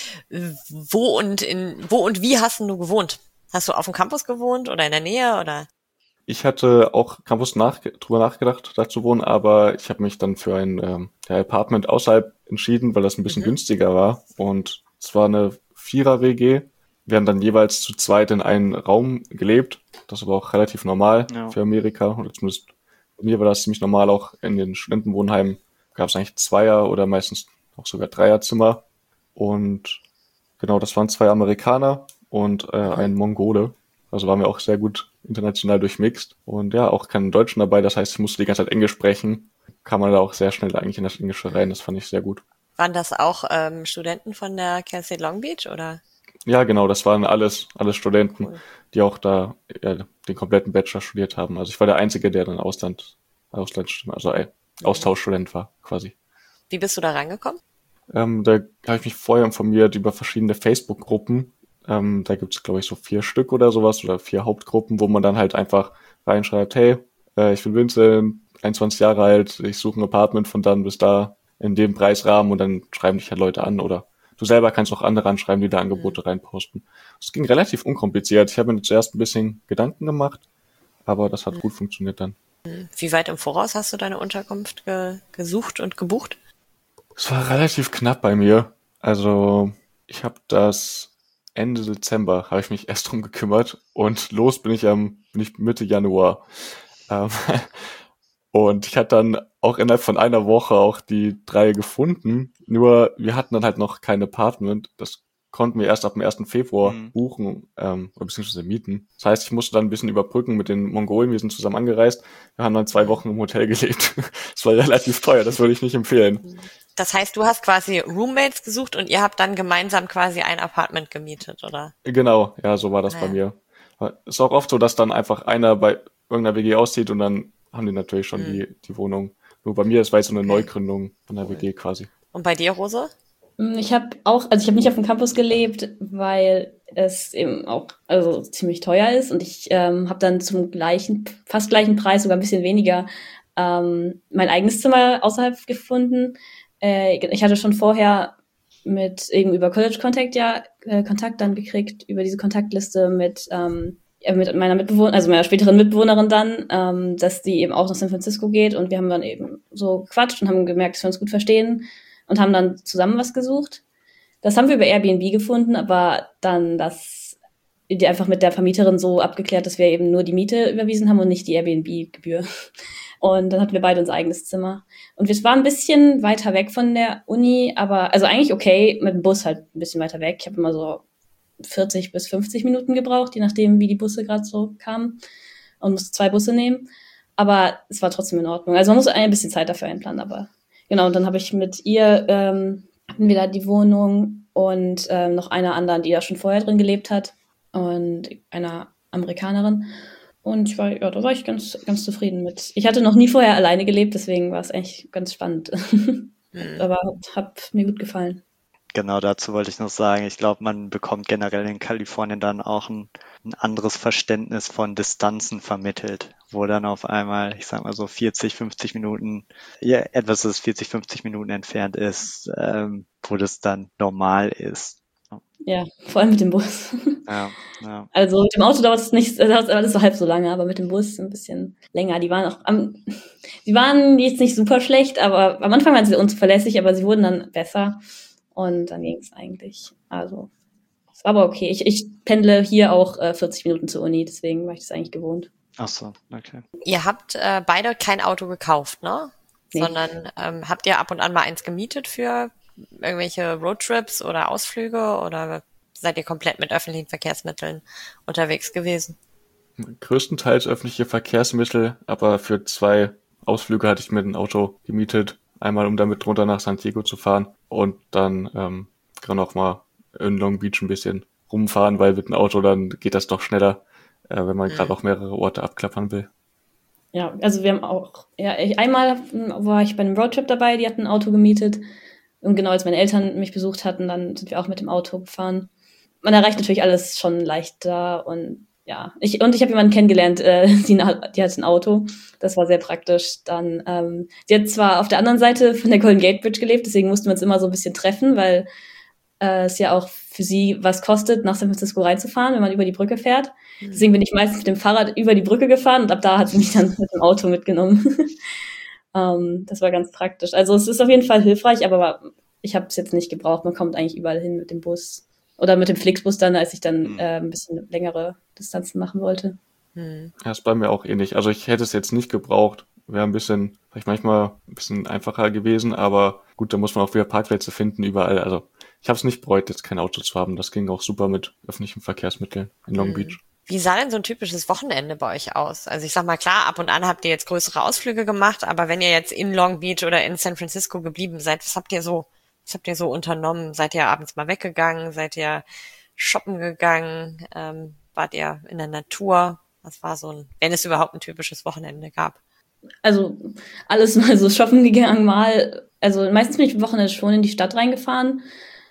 Wo und wie hast denn du gewohnt? Hast du auf dem Campus gewohnt oder in der Nähe oder? Ich hatte auch drüber nachgedacht, da zu wohnen, aber ich habe mich dann für ein Apartment außerhalb entschieden, weil das ein bisschen günstiger war. Und es war eine Vierer-WG. Wir haben dann jeweils zu zweit in einem Raum gelebt. Das war auch relativ normal für Amerika. Oder zumindest bei mir war das ziemlich normal. Auch in den Studentenwohnheimen gab es eigentlich Zweier- oder meistens auch sogar Dreierzimmer. Und genau, das waren 2 Amerikaner und ein Mongole. Also waren wir auch sehr gut international durchmixt. Und ja, auch keinen Deutschen dabei. Das heißt, ich musste die ganze Zeit Englisch sprechen. Kam man da auch sehr schnell eigentlich in das Englische rein. Das fand ich sehr gut. Waren das auch Studenten von der Cal State Long Beach oder? Ja, genau, das waren alles Studenten, Cool. die auch da den kompletten Bachelor studiert haben. Also ich war der Einzige, der dann Austauschstudent war, quasi. Wie bist du da rangekommen? Da habe ich mich vorher informiert über verschiedene Facebook-Gruppen. Da gibt's, glaube ich, so 4 Stück oder sowas oder 4 Hauptgruppen, wo man dann halt einfach reinschreibt, hey, ich bin Vincent, 21 Jahre alt, ich suche ein Apartment von dann bis da in dem Preisrahmen und dann schreiben dich halt Leute an oder du selber kannst auch andere anschreiben, die da Angebote reinposten. Es ging relativ unkompliziert. Ich habe mir zuerst ein bisschen Gedanken gemacht, aber das hat gut funktioniert dann. Wie weit im Voraus hast du deine Unterkunft gesucht und gebucht? Es war relativ knapp bei mir. Also ich habe das Ende Dezember habe ich mich erst drum gekümmert und los bin ich Mitte Januar. Ähm, und ich hatte dann auch innerhalb von einer Woche auch die 3 gefunden. Nur wir hatten dann halt noch kein Apartment. Das konnten wir erst ab dem 1. Februar buchen oder beziehungsweise mieten. Das heißt, ich musste dann ein bisschen überbrücken mit den Mongolen. Wir sind zusammen angereist. Wir haben dann 2 Wochen im Hotel gelebt. Das war relativ teuer. Das würde ich nicht empfehlen. Das heißt, du hast quasi Roommates gesucht und ihr habt dann gemeinsam quasi ein Apartment gemietet, oder? Genau, ja, so war das bei mir. Ist auch oft so, dass dann einfach einer bei irgendeiner WG auszieht und dann haben die natürlich schon die Wohnung. Nur bei mir, das war jetzt so eine Neugründung von der WG quasi. Und bei dir, Rose? Ich habe nicht auf dem Campus gelebt, weil es eben auch ziemlich teuer ist und ich habe dann zum fast gleichen Preis, sogar ein bisschen weniger, mein eigenes Zimmer außerhalb gefunden. Ich hatte schon vorher über College Contact Kontakt dann gekriegt, über diese Kontaktliste mit meiner meiner späteren Mitbewohnerin dann, dass die eben auch nach San Francisco geht und wir haben dann eben so gequatscht und haben gemerkt, dass wir uns gut verstehen und haben dann zusammen was gesucht. Das haben wir über Airbnb gefunden, aber dann die einfach mit der Vermieterin so abgeklärt, dass wir eben nur die Miete überwiesen haben und nicht die Airbnb-Gebühr. Und dann hatten wir beide unser eigenes Zimmer. Und es war ein bisschen weiter weg von der Uni, aber also eigentlich okay, mit dem Bus halt ein bisschen weiter weg. Ich habe immer so 40 bis 50 Minuten gebraucht, je nachdem, wie die Busse gerade so kamen. Und musste 2 Busse nehmen. Aber es war trotzdem in Ordnung. Also man muss ein bisschen Zeit dafür einplanen, aber genau. Und dann habe ich mit ihr, hatten wir da die Wohnung und noch einer anderen, die da schon vorher drin gelebt hat. Und einer Amerikanerin. Und da war ich ganz, ganz zufrieden mit. Ich hatte noch nie vorher alleine gelebt, deswegen war es eigentlich ganz spannend. Aber hat mir gut gefallen. Genau, dazu wollte ich noch sagen, ich glaube, man bekommt generell in Kalifornien dann auch ein anderes Verständnis von Distanzen vermittelt, wo dann auf einmal, ich sag mal so 40, 50 Minuten, etwas, das 40, 50 Minuten entfernt ist, wo das dann normal ist. Ja, vor allem mit dem Bus. Ja. Also mit dem Auto dauert es nicht, dauert alles so halb so lange, aber mit dem Bus ein bisschen länger. Die waren jetzt nicht super schlecht, aber am Anfang waren sie unzuverlässig, aber sie wurden dann besser und dann ging es eigentlich. Also es war aber okay. Ich pendle hier auch 40 Minuten zur Uni, deswegen war ich das eigentlich gewohnt. Ach so, okay. Ihr habt beide kein Auto gekauft, ne? Nee. Sondern habt ihr ab und an mal eins gemietet für irgendwelche Roadtrips oder Ausflüge oder seid ihr komplett mit öffentlichen Verkehrsmitteln unterwegs gewesen? Größtenteils öffentliche Verkehrsmittel, aber für 2 Ausflüge hatte ich mir ein Auto gemietet. Einmal, um damit runter nach San Diego zu fahren und dann kann auch mal in Long Beach ein bisschen rumfahren, weil mit dem Auto dann geht das doch schneller, wenn man gerade auch mehrere Orte abklappern will. Ja, also wir haben auch, einmal war ich bei einem Roadtrip dabei, die hatten ein Auto gemietet. Und genau, als meine Eltern mich besucht hatten, dann sind wir auch mit dem Auto gefahren. Man erreicht natürlich alles schon leichter und ja, ich habe jemanden kennengelernt, die hat ein Auto. Das war sehr praktisch. Dann, sie hat zwar auf der anderen Seite von der Golden Gate Bridge gelebt, deswegen mussten wir uns immer so ein bisschen treffen, weil es ja auch für sie was kostet, nach San Francisco reinzufahren, wenn man über die Brücke fährt. Deswegen bin ich meistens mit dem Fahrrad über die Brücke gefahren und ab da hat sie mich dann mit dem Auto mitgenommen. Das war ganz praktisch. Also es ist auf jeden Fall hilfreich, aber ich habe es jetzt nicht gebraucht. Man kommt eigentlich überall hin mit dem Bus. Oder mit dem Flixbus dann, als ich dann ein bisschen längere Distanzen machen wollte. Ja, ist bei mir auch ähnlich. Also ich hätte es jetzt nicht gebraucht. Wäre vielleicht manchmal ein bisschen einfacher gewesen, aber gut, da muss man auch wieder Parkplätze finden überall. Also ich habe es nicht bereut, jetzt kein Auto zu haben. Das ging auch super mit öffentlichen Verkehrsmitteln in Long Beach. Wie sah denn so ein typisches Wochenende bei euch aus? Also ich sag mal, klar, ab und an habt ihr jetzt größere Ausflüge gemacht, aber wenn ihr jetzt in Long Beach oder in San Francisco geblieben seid, was habt ihr so unternommen? Seid ihr abends mal weggegangen? Seid ihr shoppen gegangen? Wart ihr in der Natur? Was war wenn es überhaupt ein typisches Wochenende gab? Also alles mal so shoppen gegangen, also meistens bin ich am Wochenende schon in die Stadt reingefahren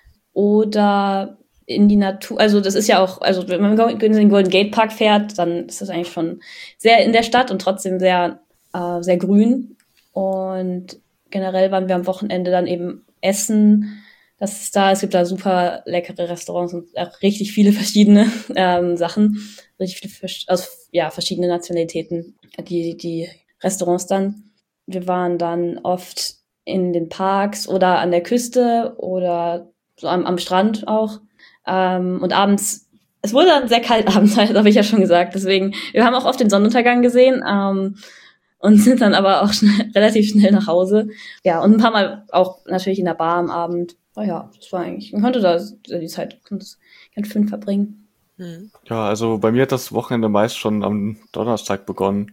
oder in die Natur. Also das ist ja auch, also wenn man in den Golden Gate Park fährt, dann ist das eigentlich schon sehr in der Stadt und trotzdem sehr, sehr grün. Und generell waren wir am Wochenende dann eben essen. Es gibt da super leckere Restaurants und auch richtig viele verschiedene Sachen, richtig viele aus verschiedene Nationalitäten, die Restaurants dann. Wir waren dann oft in den Parks oder an der Küste oder so am Strand auch. Und abends, es wurde dann sehr kalt abends, das habe ich ja schon gesagt. Deswegen, wir haben auch oft den Sonnenuntergang gesehen und sind dann aber auch relativ schnell nach Hause. Ja, und ein paar Mal auch natürlich in der Bar am Abend. Oh ja, das war eigentlich, man konnte da die Zeit ganz schön verbringen. Ja, also bei mir hat das Wochenende meist schon am Donnerstag begonnen.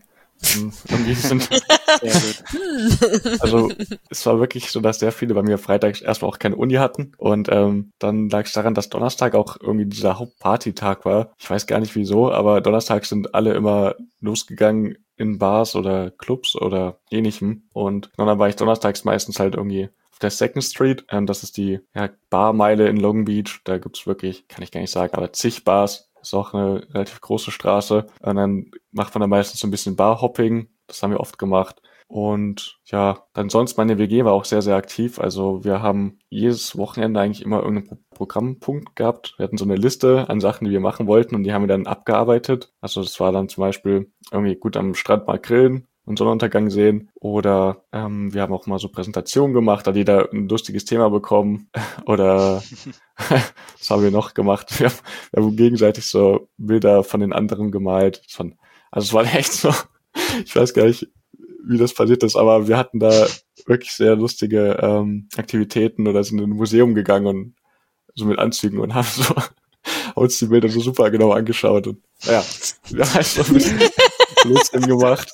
Also es war wirklich so, dass sehr viele bei mir freitags erstmal auch keine Uni hatten und dann lag es daran, dass Donnerstag auch irgendwie dieser Hauptpartytag war. Ich weiß gar nicht wieso, aber Donnerstag sind alle immer losgegangen in Bars oder Clubs oder ähnlichem und dann war ich donnerstags meistens halt irgendwie auf der Second Street. Das ist die Barmeile in Long Beach. Da gibt's wirklich, kann ich gar nicht sagen, aber zig Bars. Ist auch eine relativ große Straße. Und dann macht man da meistens so ein bisschen Barhopping. Das haben wir oft gemacht. Und ja, dann sonst meine WG war auch sehr, sehr aktiv. Also wir haben jedes Wochenende eigentlich immer irgendeinen Programmpunkt gehabt. Wir hatten so eine Liste an Sachen, die wir machen wollten und die haben wir dann abgearbeitet. Also das war dann zum Beispiel irgendwie gut am Strand mal grillen und Sonnenuntergang sehen. Oder wir haben auch mal so Präsentationen gemacht, da hat jeder ein lustiges Thema bekommen. Oder was haben wir noch gemacht? Wir haben gegenseitig so Bilder von den anderen gemalt. Also es war echt so, ich weiß gar nicht, wie das passiert ist, aber wir hatten da wirklich sehr lustige Aktivitäten oder sind in ein Museum gegangen und so mit Anzügen und haben uns die Bilder so super genau angeschaut. Und ja, wir haben halt so ein bisschen Blödsinn gemacht.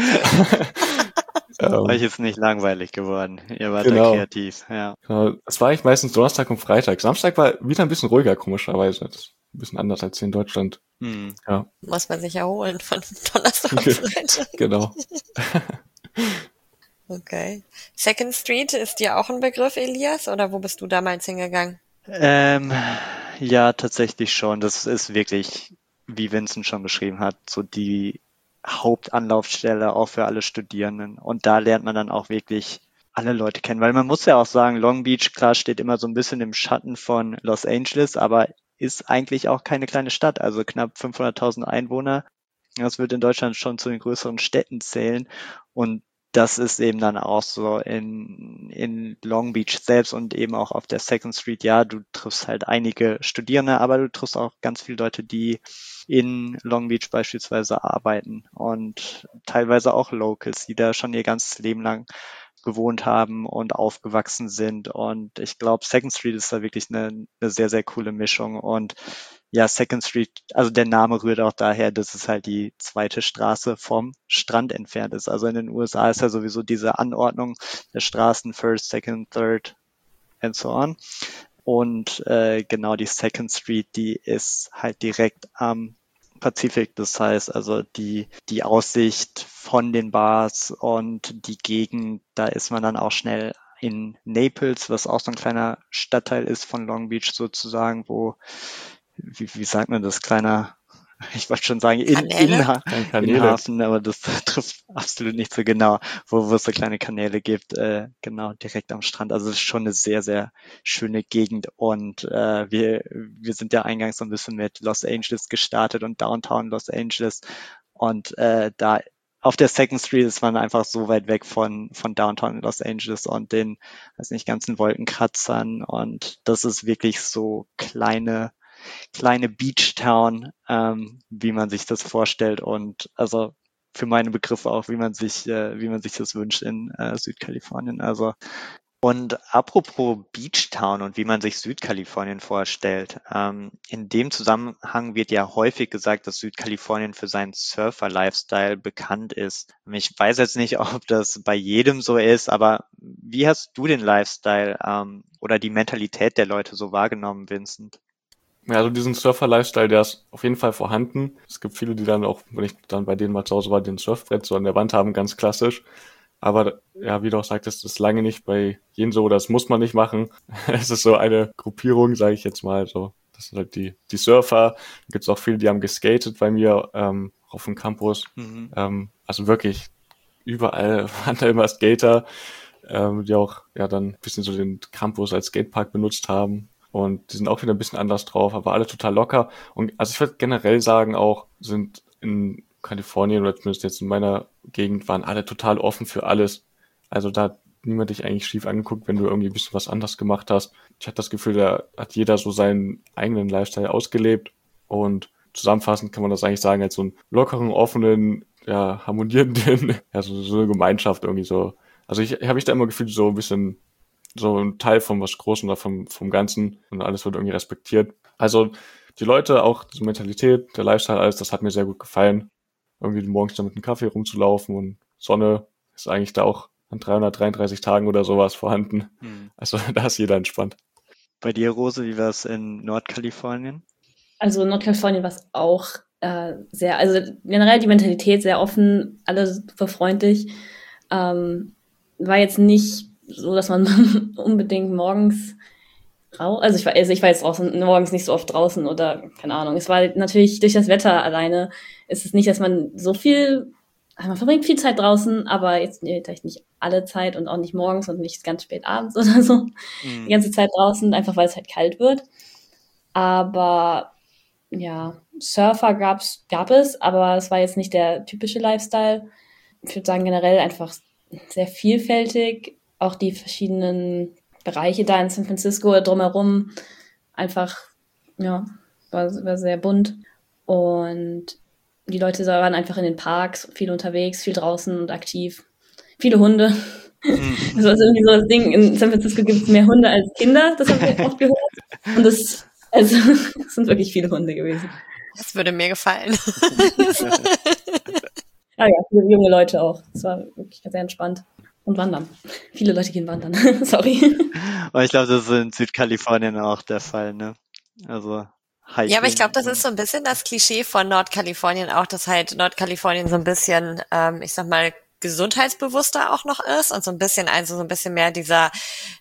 Euch ist nicht langweilig geworden. Ihr wart da kreativ, ja. Genau. Es war eigentlich meistens Donnerstag und Freitag. Samstag war wieder ein bisschen ruhiger, komischerweise. Das ist ein bisschen anders als hier in Deutschland. Ja. Muss man sich erholen von Donnerstag und Freitag. Genau. Okay. Second Street ist dir auch ein Begriff, Elias? Oder wo bist du damals hingegangen? Ja, tatsächlich schon. Das ist wirklich, wie Vincent schon beschrieben hat, so die Hauptanlaufstelle auch für alle Studierenden. Und da lernt man dann auch wirklich alle Leute kennen. Weil man muss ja auch sagen, Long Beach, klar, steht immer so ein bisschen im Schatten von Los Angeles, aber ist eigentlich auch keine kleine Stadt. Also knapp 500.000 Einwohner. Das wird in Deutschland schon zu den größeren Städten zählen. Und das ist eben dann auch so in Long Beach selbst und eben auch auf der Second Street. Ja, du triffst halt einige Studierende, aber du triffst auch ganz viele Leute, die in Long Beach beispielsweise arbeiten und teilweise auch Locals, die da schon ihr ganzes Leben lang gewohnt haben und aufgewachsen sind. Und ich glaube, Second Street ist da wirklich eine sehr, sehr coole Mischung. Und ja, Second Street, also der Name rührt auch daher, dass es halt die zweite Straße vom Strand entfernt ist. Also in den USA ist ja sowieso diese Anordnung der Straßen First, Second, Third and so on. Und genau die Second Street, die ist halt direkt am Pazifik. Das heißt also die Aussicht von den Bars und die Gegend, da ist man dann auch schnell in Naples, was auch so ein kleiner Stadtteil ist von Long Beach sozusagen, wo wie sagt man das, kleiner Ich wollte schon sagen, Kanäle? in Hafen, aber das trifft absolut nicht so genau, wo es so kleine Kanäle gibt, genau, direkt am Strand. Also es ist schon eine sehr, sehr schöne Gegend und wir sind ja eingangs so ein bisschen mit Los Angeles gestartet und Downtown Los Angeles und da auf der Second Street ist man einfach so weit weg von Downtown Los Angeles und den, weiß nicht, ganzen Wolkenkratzern und das ist wirklich so kleine Beach Town, wie man sich das vorstellt und also für meine Begriffe auch, wie man sich das wünscht in Südkalifornien. Also und apropos Beach Town und wie man sich Südkalifornien vorstellt, in dem Zusammenhang wird ja häufig gesagt, dass Südkalifornien für seinen Surfer-Lifestyle bekannt ist. Ich weiß jetzt nicht, ob das bei jedem so ist, aber wie hast du den Lifestyle oder die Mentalität der Leute so wahrgenommen, Vincent? Ja, also diesen Surfer-Lifestyle, der ist auf jeden Fall vorhanden. Es gibt viele, die dann auch, wenn ich dann bei denen mal zu Hause war, den Surfbrett so an der Wand haben, ganz klassisch. Aber ja, wie du auch sagtest, das ist lange nicht bei jedem so, das muss man nicht machen. Es ist so eine Gruppierung, sage ich jetzt mal so. Das sind halt die Surfer. Da gibt es auch viele, die haben geskatet bei mir auf dem Campus. Also wirklich überall waren da immer Skater, die auch ja dann ein bisschen so den Campus als Skatepark benutzt haben. Und die sind auch wieder ein bisschen anders drauf, aber alle total locker. Und also ich würde generell sagen auch, sind in Kalifornien oder zumindest jetzt in meiner Gegend waren alle total offen für alles. Also da hat niemand dich eigentlich schief angeguckt, wenn du irgendwie ein bisschen was anders gemacht hast. Ich hatte das Gefühl, da hat jeder so seinen eigenen Lifestyle ausgelebt und zusammenfassend kann man das eigentlich sagen als so einen lockeren, offenen, ja, harmonierenden, ja, so eine Gemeinschaft irgendwie so. Also ich habe mich da immer gefühlt so ein bisschen so ein Teil von was Großem oder vom Ganzen und alles wird irgendwie respektiert. Also die Leute, auch die Mentalität, der Lifestyle, alles, das hat mir sehr gut gefallen. Irgendwie morgens da mit einem Kaffee rumzulaufen und Sonne ist eigentlich da auch an 333 Tagen oder sowas vorhanden. Also da ist jeder entspannt. Bei dir, Rose, wie war es in Nordkalifornien? Also in Nordkalifornien war es auch sehr, also generell die Mentalität sehr offen, alle super freundlich. War jetzt nicht so, dass man unbedingt morgens also ich war jetzt draußen, morgens nicht so oft draußen oder keine Ahnung. Es war natürlich durch das Wetter alleine, ist es nicht, dass man so viel, man verbringt viel Zeit draußen, aber jetzt vielleicht nicht alle Zeit und auch nicht morgens und nicht ganz spät abends oder so. Die ganze Zeit draußen, einfach weil es halt kalt wird. Aber ja, Surfer gab es, aber es war jetzt nicht der typische Lifestyle. Ich würde sagen, generell einfach sehr vielfältig. Auch die verschiedenen Bereiche da in San Francisco drumherum einfach, ja, war sehr bunt. Und die Leute waren einfach in den Parks, viel unterwegs, viel draußen und aktiv. Viele Hunde. Das war irgendwie so das Ding. In San Francisco gibt es mehr Hunde als Kinder, das haben wir oft gehört. Und es sind wirklich viele Hunde gewesen. Das würde mir gefallen. Ah ja, viele junge Leute auch. Das war wirklich sehr entspannt. Und wandern. Viele Leute gehen wandern. Sorry. Aber ich glaube, das ist in Südkalifornien auch der Fall, ne? Also Hiking. Ja, aber ich glaube, das ist so ein bisschen das Klischee von Nordkalifornien auch, dass halt Nordkalifornien so ein bisschen, ich sag mal, gesundheitsbewusster auch noch ist und so ein bisschen mehr dieser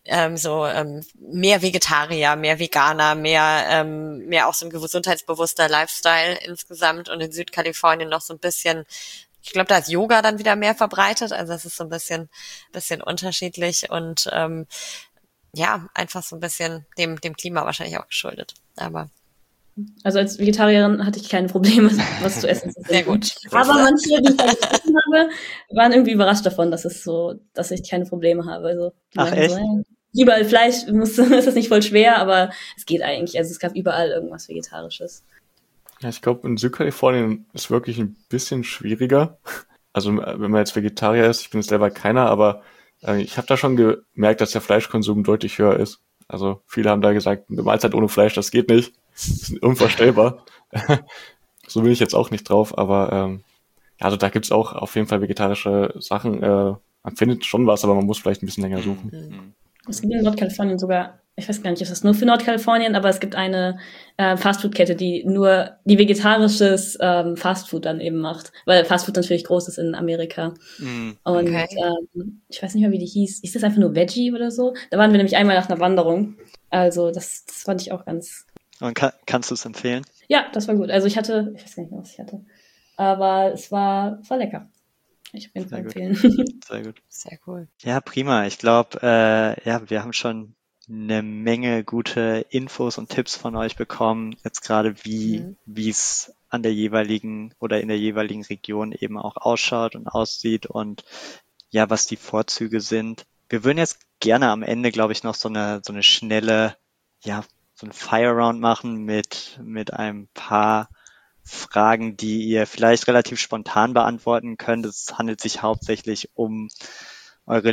mehr Vegetarier, mehr Veganer, mehr auch so ein gesundheitsbewusster Lifestyle insgesamt und in Südkalifornien noch so ein bisschen. Ich glaube, da ist Yoga dann wieder mehr verbreitet, also das ist so ein bisschen unterschiedlich und ja, einfach so ein bisschen dem Klima wahrscheinlich auch geschuldet. Aber also als Vegetarierin hatte ich keine Probleme, was zu essen zu finden. Sehr gut. Aber manche, die ich dann gegessen habe, waren irgendwie überrascht davon, dass ich keine Probleme habe. Also ach echt? So, überall Fleisch, ist das nicht voll schwer, aber es geht eigentlich. Also es gab überall irgendwas Vegetarisches. Ja, ich glaube, in Südkalifornien ist wirklich ein bisschen schwieriger. Also wenn man jetzt Vegetarier ist, ich bin jetzt selber keiner, aber ich habe da schon gemerkt, dass der Fleischkonsum deutlich höher ist. Also viele haben da gesagt, eine Mahlzeit ohne Fleisch, das geht nicht. Das ist unvorstellbar. So bin ich jetzt auch nicht drauf, aber ja, also da gibt's auch auf jeden Fall vegetarische Sachen. Man findet schon was, aber man muss vielleicht ein bisschen länger suchen. Es gibt in Nordkalifornien sogar, ich weiß gar nicht, ist das nur für Nordkalifornien, aber es gibt eine Fastfood-Kette, die vegetarisches Fastfood dann eben macht, weil Fastfood natürlich groß ist in Amerika. Und ich weiß nicht mehr, wie die hieß. Ist das einfach nur Veggie oder so? Da waren wir nämlich einmal nach einer Wanderung. Also das fand ich auch ganz Und kannst du es empfehlen? Ja, das war gut. Also ich weiß gar nicht mehr, was ich hatte. Aber es war lecker. Ich auf jeden Fall empfehlen. Sehr gut. Sehr cool. Ja, prima. Ich glaube, wir haben schon eine Menge gute Infos und Tipps von euch bekommen, jetzt gerade wie es an der jeweiligen oder in der jeweiligen Region eben auch ausschaut und aussieht und ja, was die Vorzüge sind. Wir würden jetzt gerne am Ende, glaube ich, noch so eine schnelle, ja, so ein Fire Round machen mit ein paar Fragen, die ihr vielleicht relativ spontan beantworten könnt. Es handelt sich hauptsächlich um eure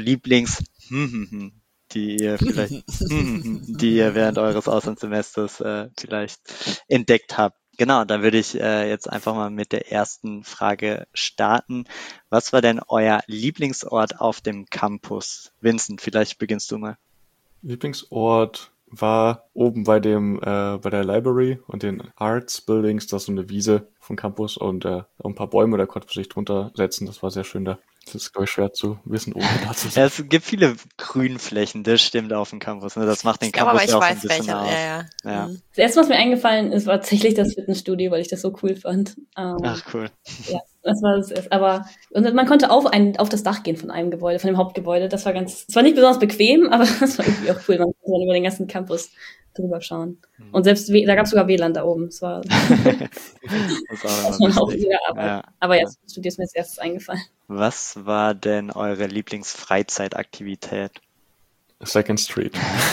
die ihr vielleicht, die ihr während eures Auslandssemesters vielleicht entdeckt habt. Genau, dann würde ich jetzt einfach mal mit der ersten Frage starten. Was war denn euer Lieblingsort auf dem Campus? Vincent, vielleicht beginnst du mal. Lieblingsort war oben bei der Library und den Arts Buildings, das ist so eine Wiese vom Campus und ein paar Bäume, da konnte man sich drunter setzen. Das war sehr schön da. Das ist, glaube ich, schwer zu wissen, ohne da zu sein. Ja, es gibt viele Grünflächen, das stimmt, auf dem Campus. Ne? Das macht den Aber Campus ich ja auch so ein weiß bisschen welche. aus. Ja. Das erste, was mir eingefallen ist, war tatsächlich das Fitnessstudio, weil ich das so cool fand. Ach, cool. Ja, das war das erste. Aber und man konnte auf das Dach gehen von einem Gebäude, von dem Hauptgebäude. Das war nicht besonders bequem, aber das war irgendwie auch cool. Man konnte dann über den ganzen Campus drüber schauen. Und selbst da gab es sogar WLAN da oben. Das war Das war auch wieder Arbeit. Ja. Aber jetzt Studio ist mir als erstes eingefallen. Was war denn eure Lieblingsfreizeitaktivität? Second Street.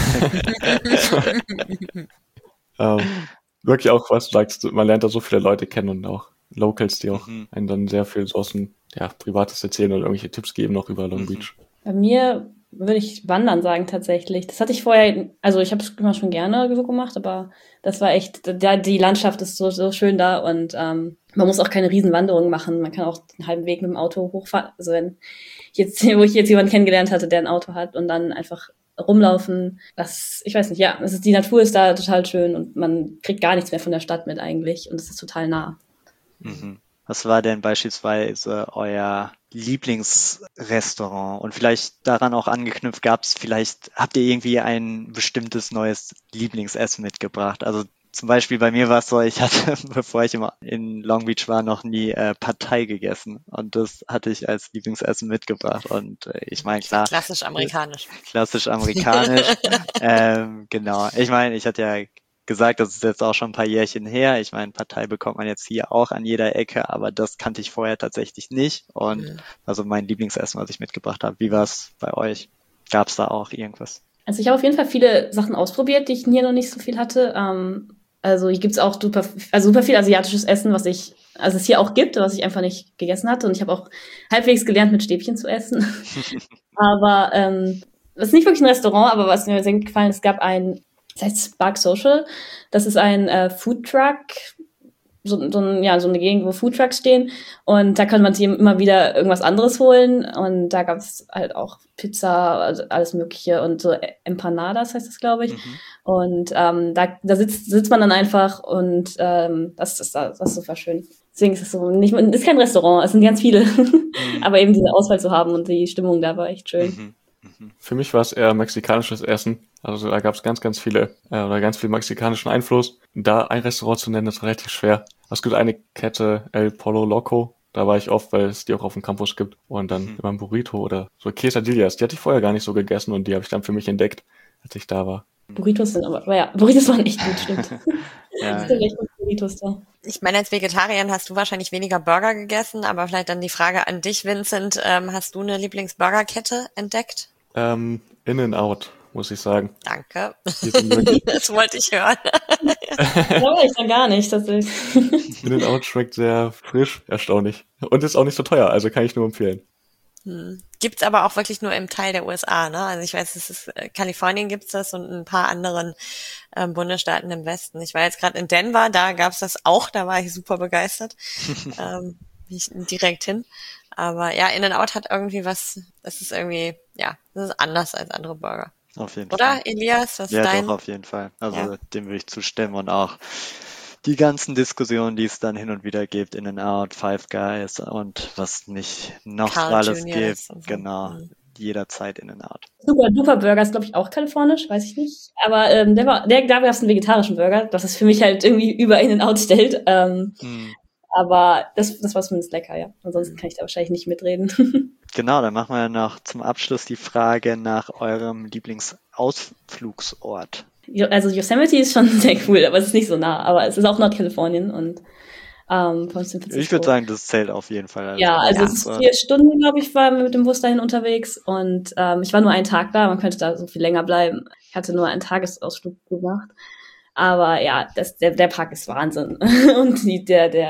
Wirklich auch, was du sagst, man lernt da so viele Leute kennen und auch Locals, die auch einen dann sehr viel so aus dem Privates erzählen oder irgendwelche Tipps geben noch über Long Beach. Bei mir würde ich Wandern sagen tatsächlich. Das hatte ich vorher, also ich habe es immer schon gerne so gemacht, aber das war echt, die Landschaft ist so schön da und man muss auch keine Riesenwanderung machen. Man kann auch den halben Weg mit dem Auto hochfahren. Also wo ich jetzt jemanden kennengelernt hatte, der ein Auto hat und dann einfach rumlaufen. Ich weiß nicht, ja, die Natur ist da total schön und man kriegt gar nichts mehr von der Stadt mit eigentlich und es ist total nah. Mhm. Was war denn beispielsweise euer Lieblingsrestaurant? Und vielleicht daran auch angeknüpft, habt ihr irgendwie ein bestimmtes neues Lieblingsessen mitgebracht? Also zum Beispiel bei mir war es so, ich hatte, bevor ich in Long Beach war, noch nie Pad Thai gegessen. Und das hatte ich als Lieblingsessen mitgebracht. Und ich meine, klar. Klassisch amerikanisch. Klassisch amerikanisch. Genau. Ich meine, ich hatte ja gesagt, das ist jetzt auch schon ein paar Jährchen her. Ich meine, Pad Thai bekommt man jetzt hier auch an jeder Ecke, aber das kannte ich vorher tatsächlich nicht. Und also mein Lieblingsessen, was ich mitgebracht habe. Wie war es bei euch? Gab es da auch irgendwas? Also ich habe auf jeden Fall viele Sachen ausprobiert, die ich hier noch nicht so viel hatte. Also hier gibt's auch super viel asiatisches Essen, was es hier auch gibt, was ich einfach nicht gegessen hatte. Und ich habe auch halbwegs gelernt, mit Stäbchen zu essen. Aber das ist nicht wirklich ein Restaurant, aber was mir sehr gut gefallen ist, es gab das heißt Spark Social. Das ist ein Foodtruck, so eine Gegend, wo Foodtrucks stehen. Und da konnte man sich immer wieder irgendwas anderes holen. Und da gab es halt auch Pizza, also alles Mögliche und so Empanadas heißt das, glaube ich. Und da sitzt man dann einfach und das ist super schön. Deswegen ist es ist kein Restaurant, es sind ganz viele. Aber eben diese Auswahl zu haben und die Stimmung da war echt schön. Für mich war es eher mexikanisches Essen. Also da gab es ganz viele, oder ganz viel mexikanischen Einfluss. Da ein Restaurant zu nennen, ist relativ schwer. Es gibt eine Kette, El Pollo Loco. Da war ich oft, weil es die auch auf dem Campus gibt. Und dann immer ein Burrito oder so Quesadillas. Die hatte ich vorher gar nicht so gegessen und die habe ich dann für mich entdeckt, als ich da war. Burritos Burritos waren echt gut, stimmt. Ja. Es sind echt gute Burritos da. Ich meine, als Vegetarier hast du wahrscheinlich weniger Burger gegessen, aber vielleicht dann die Frage an dich, Vincent. Hast du eine Lieblingsburgerkette entdeckt? In-N-Out, muss ich sagen. Danke. Die sind wirklich Das wollte ich hören. Da war ich dann gar nicht, tatsächlich. In-N-Out schmeckt sehr frisch, erstaunlich. Und ist auch nicht so teuer, also kann ich nur empfehlen. Gibt's aber auch wirklich nur im Teil der USA, ne? Also ich weiß, Kalifornien gibt's das und ein paar anderen Bundesstaaten im Westen. Ich war jetzt gerade in Denver, da gab's das auch, da war ich super begeistert. Ich direkt hin. Aber ja, In-N-Out hat irgendwie das ist irgendwie, ja, das ist anders als andere Burger. Auf jeden Fall. Oder, Elias? Was ist Ja, dein? doch, auf jeden Fall. Also Ja. dem würde ich zustimmen und auch die ganzen Diskussionen, die es dann hin und wieder gibt, In-N-Out, Five Guys und was nicht noch so Carl alles Juniors gibt. und so. Genau. jederzeit in and out. Super Duper Burger ist, glaube ich, auch kalifornisch, weiß ich nicht. Aber da gab es einen vegetarischen Burger, das es für mich halt irgendwie über in and out stellt. Aber das war zumindest lecker, ja. Ansonsten kann ich da wahrscheinlich nicht mitreden. Genau, dann machen wir noch zum Abschluss die Frage nach eurem Lieblingsausflugsort. Also Yosemite ist schon sehr cool, aber es ist nicht so nah. Aber es ist auch Nordkalifornien und von San Francisco. Ich würde sagen, das zählt auf jeden Fall. Es ist 4 Stunden, glaube ich, war mit dem Bus dahin unterwegs. Und ich war nur einen Tag da, man könnte da so viel länger bleiben. Ich hatte nur einen Tagesausflug gemacht. Aber ja, der Park ist Wahnsinn. Und die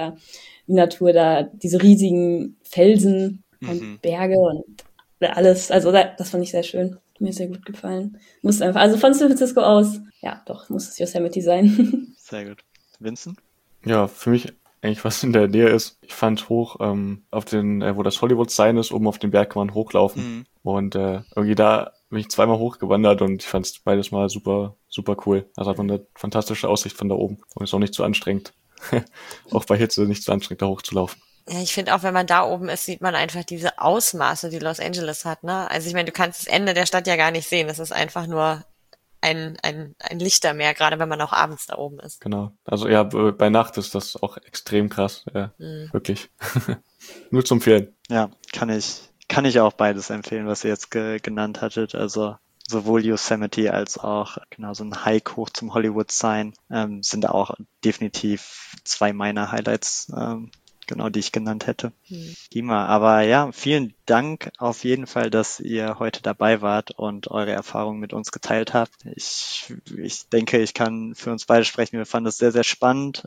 Natur da, diese riesigen Felsen und Berge und alles. Also das fand ich sehr schön. Mir sehr gut gefallen. Also von San Francisco aus, ja, doch, muss es Yosemite sein. Sehr gut. Vincent? Ja, für mich eigentlich was in der Nähe ist. Ich fand hoch auf den, wo das Hollywood-Sign ist, oben auf den Berg kann man hochlaufen. Und irgendwie da bin ich zweimal hochgewandert und ich fand es beides mal super, super cool. Also hat man eine fantastische Aussicht von da oben und ist auch nicht zu anstrengend. Auch bei Hitze nicht zu anstrengend, da hochzulaufen. Ja, ich finde auch, wenn man da oben ist, sieht man einfach diese Ausmaße, die Los Angeles hat, ne? Also ich meine, du kannst das Ende der Stadt ja gar nicht sehen. Das ist einfach nur ein Lichtermeer, gerade wenn man auch abends da oben ist. Genau. Also ja, bei Nacht ist das auch extrem krass. Ja, wirklich. Nur zum Empfehlen. Ja, kann ich auch beides empfehlen, was ihr jetzt genannt hattet. Also sowohl Yosemite als auch genau so ein Hike hoch zum Hollywood Sign sind auch definitiv 2 meiner Highlights, genau, die ich genannt hätte. Prima. Aber ja, vielen Dank auf jeden Fall, dass ihr heute dabei wart und eure Erfahrungen mit uns geteilt habt. Ich denke, ich kann für uns beide sprechen. Wir fanden das sehr, sehr spannend.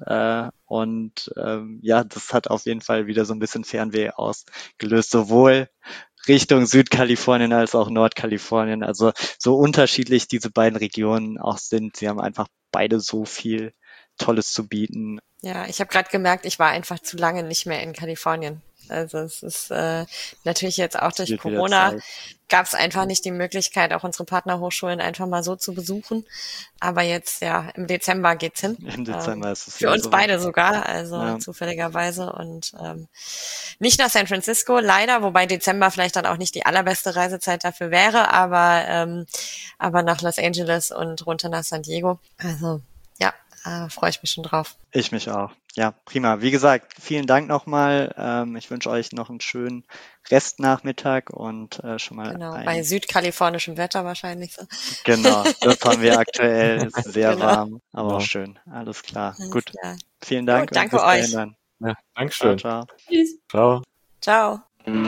Und das hat auf jeden Fall wieder so ein bisschen Fernweh ausgelöst, sowohl Richtung Südkalifornien als auch Nordkalifornien. Also so unterschiedlich diese beiden Regionen auch sind. Sie haben einfach beide so viel Tolles zu bieten. Ja, ich habe gerade gemerkt, ich war einfach zu lange nicht mehr in Kalifornien. Also es ist natürlich jetzt auch durch Corona gab es einfach nicht die Möglichkeit, auch unsere Partnerhochschulen einfach mal so zu besuchen. Aber jetzt, ja, im Dezember geht's hin. Im Dezember ist es für uns beide sogar, also zufälligerweise. Und nicht nach San Francisco, leider, wobei Dezember vielleicht dann auch nicht die allerbeste Reisezeit dafür wäre, aber nach Los Angeles und runter nach San Diego. Also ja, freue ich mich schon drauf. Ich mich auch. Ja, prima. Wie gesagt, vielen Dank nochmal. Ich wünsche euch noch einen schönen Restnachmittag und schon mal bei südkalifornischem Wetter wahrscheinlich so. Genau, das haben wir aktuell. Ist sehr warm, aber auch schön. Alles klar. Gut. Klar. Vielen Dank. Gut, danke euch. Ja, Dankeschön. Ciao. Tschüss. Ciao. Ciao.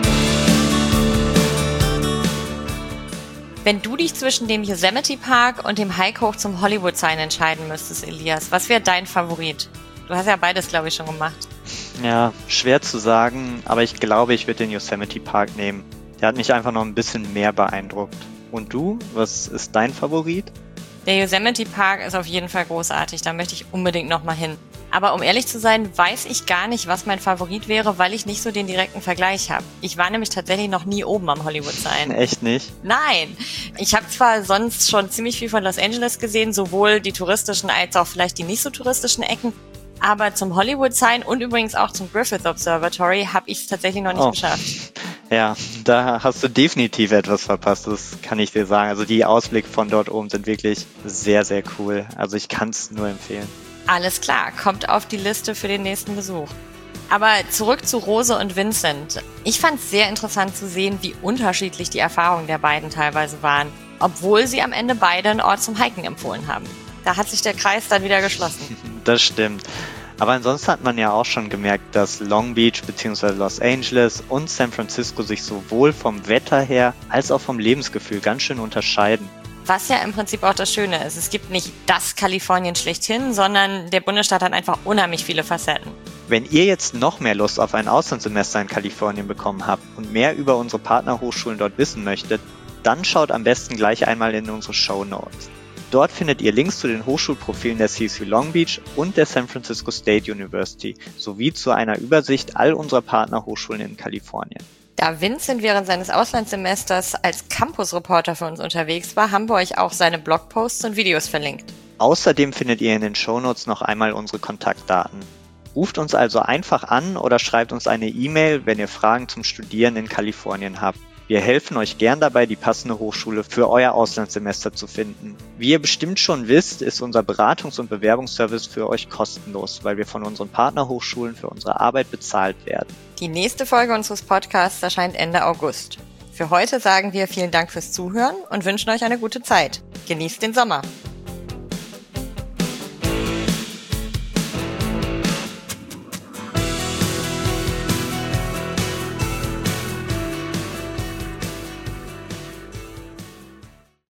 Wenn du dich zwischen dem Yosemite Park und dem Hike hoch zum Hollywood Sign entscheiden müsstest, Elias, was wäre dein Favorit? Du hast ja beides, glaube ich, schon gemacht. Ja, schwer zu sagen, aber ich glaube, ich würde den Yosemite Park nehmen. Der hat mich einfach noch ein bisschen mehr beeindruckt. Und du? Was ist dein Favorit? Der Yosemite Park ist auf jeden Fall großartig, da möchte ich unbedingt nochmal hin. Aber um ehrlich zu sein, weiß ich gar nicht, was mein Favorit wäre, weil ich nicht so den direkten Vergleich habe. Ich war nämlich tatsächlich noch nie oben am Hollywood Sign. Echt nicht? Nein. Ich habe zwar sonst schon ziemlich viel von Los Angeles gesehen, sowohl die touristischen als auch vielleicht die nicht so touristischen Ecken. Aber zum Hollywood Sign und übrigens auch zum Griffith Observatory habe ich es tatsächlich noch nicht geschafft. Ja, da hast du definitiv etwas verpasst, das kann ich dir sagen. Also die Ausblicke von dort oben sind wirklich sehr, sehr cool. Also ich kann es nur empfehlen. Alles klar, kommt auf die Liste für den nächsten Besuch. Aber zurück zu Rose und Vincent. Ich fand es sehr interessant zu sehen, wie unterschiedlich die Erfahrungen der beiden teilweise waren, obwohl sie am Ende beide einen Ort zum Hiken empfohlen haben. Da hat sich der Kreis dann wieder geschlossen. Das stimmt. Aber ansonsten hat man ja auch schon gemerkt, dass Long Beach bzw. Los Angeles und San Francisco sich sowohl vom Wetter her als auch vom Lebensgefühl ganz schön unterscheiden. Was ja im Prinzip auch das Schöne ist. Es gibt nicht das Kalifornien schlechthin, sondern der Bundesstaat hat einfach unheimlich viele Facetten. Wenn ihr jetzt noch mehr Lust auf ein Auslandssemester in Kalifornien bekommen habt und mehr über unsere Partnerhochschulen dort wissen möchtet, dann schaut am besten gleich einmal in unsere Shownotes. Dort findet ihr Links zu den Hochschulprofilen der CSU Long Beach und der San Francisco State University sowie zu einer Übersicht all unserer Partnerhochschulen in Kalifornien. Da Vincent während seines Auslandssemesters als Campus-Reporter für uns unterwegs war, haben wir euch auch seine Blogposts und Videos verlinkt. Außerdem findet ihr in den Shownotes noch einmal unsere Kontaktdaten. Ruft uns also einfach an oder schreibt uns eine E-Mail, wenn ihr Fragen zum Studieren in Kalifornien habt. Wir helfen euch gern dabei, die passende Hochschule für euer Auslandssemester zu finden. Wie ihr bestimmt schon wisst, ist unser Beratungs- und Bewerbungsservice für euch kostenlos, weil wir von unseren Partnerhochschulen für unsere Arbeit bezahlt werden. Die nächste Folge unseres Podcasts erscheint Ende August. Für heute sagen wir vielen Dank fürs Zuhören und wünschen euch eine gute Zeit. Genießt den Sommer!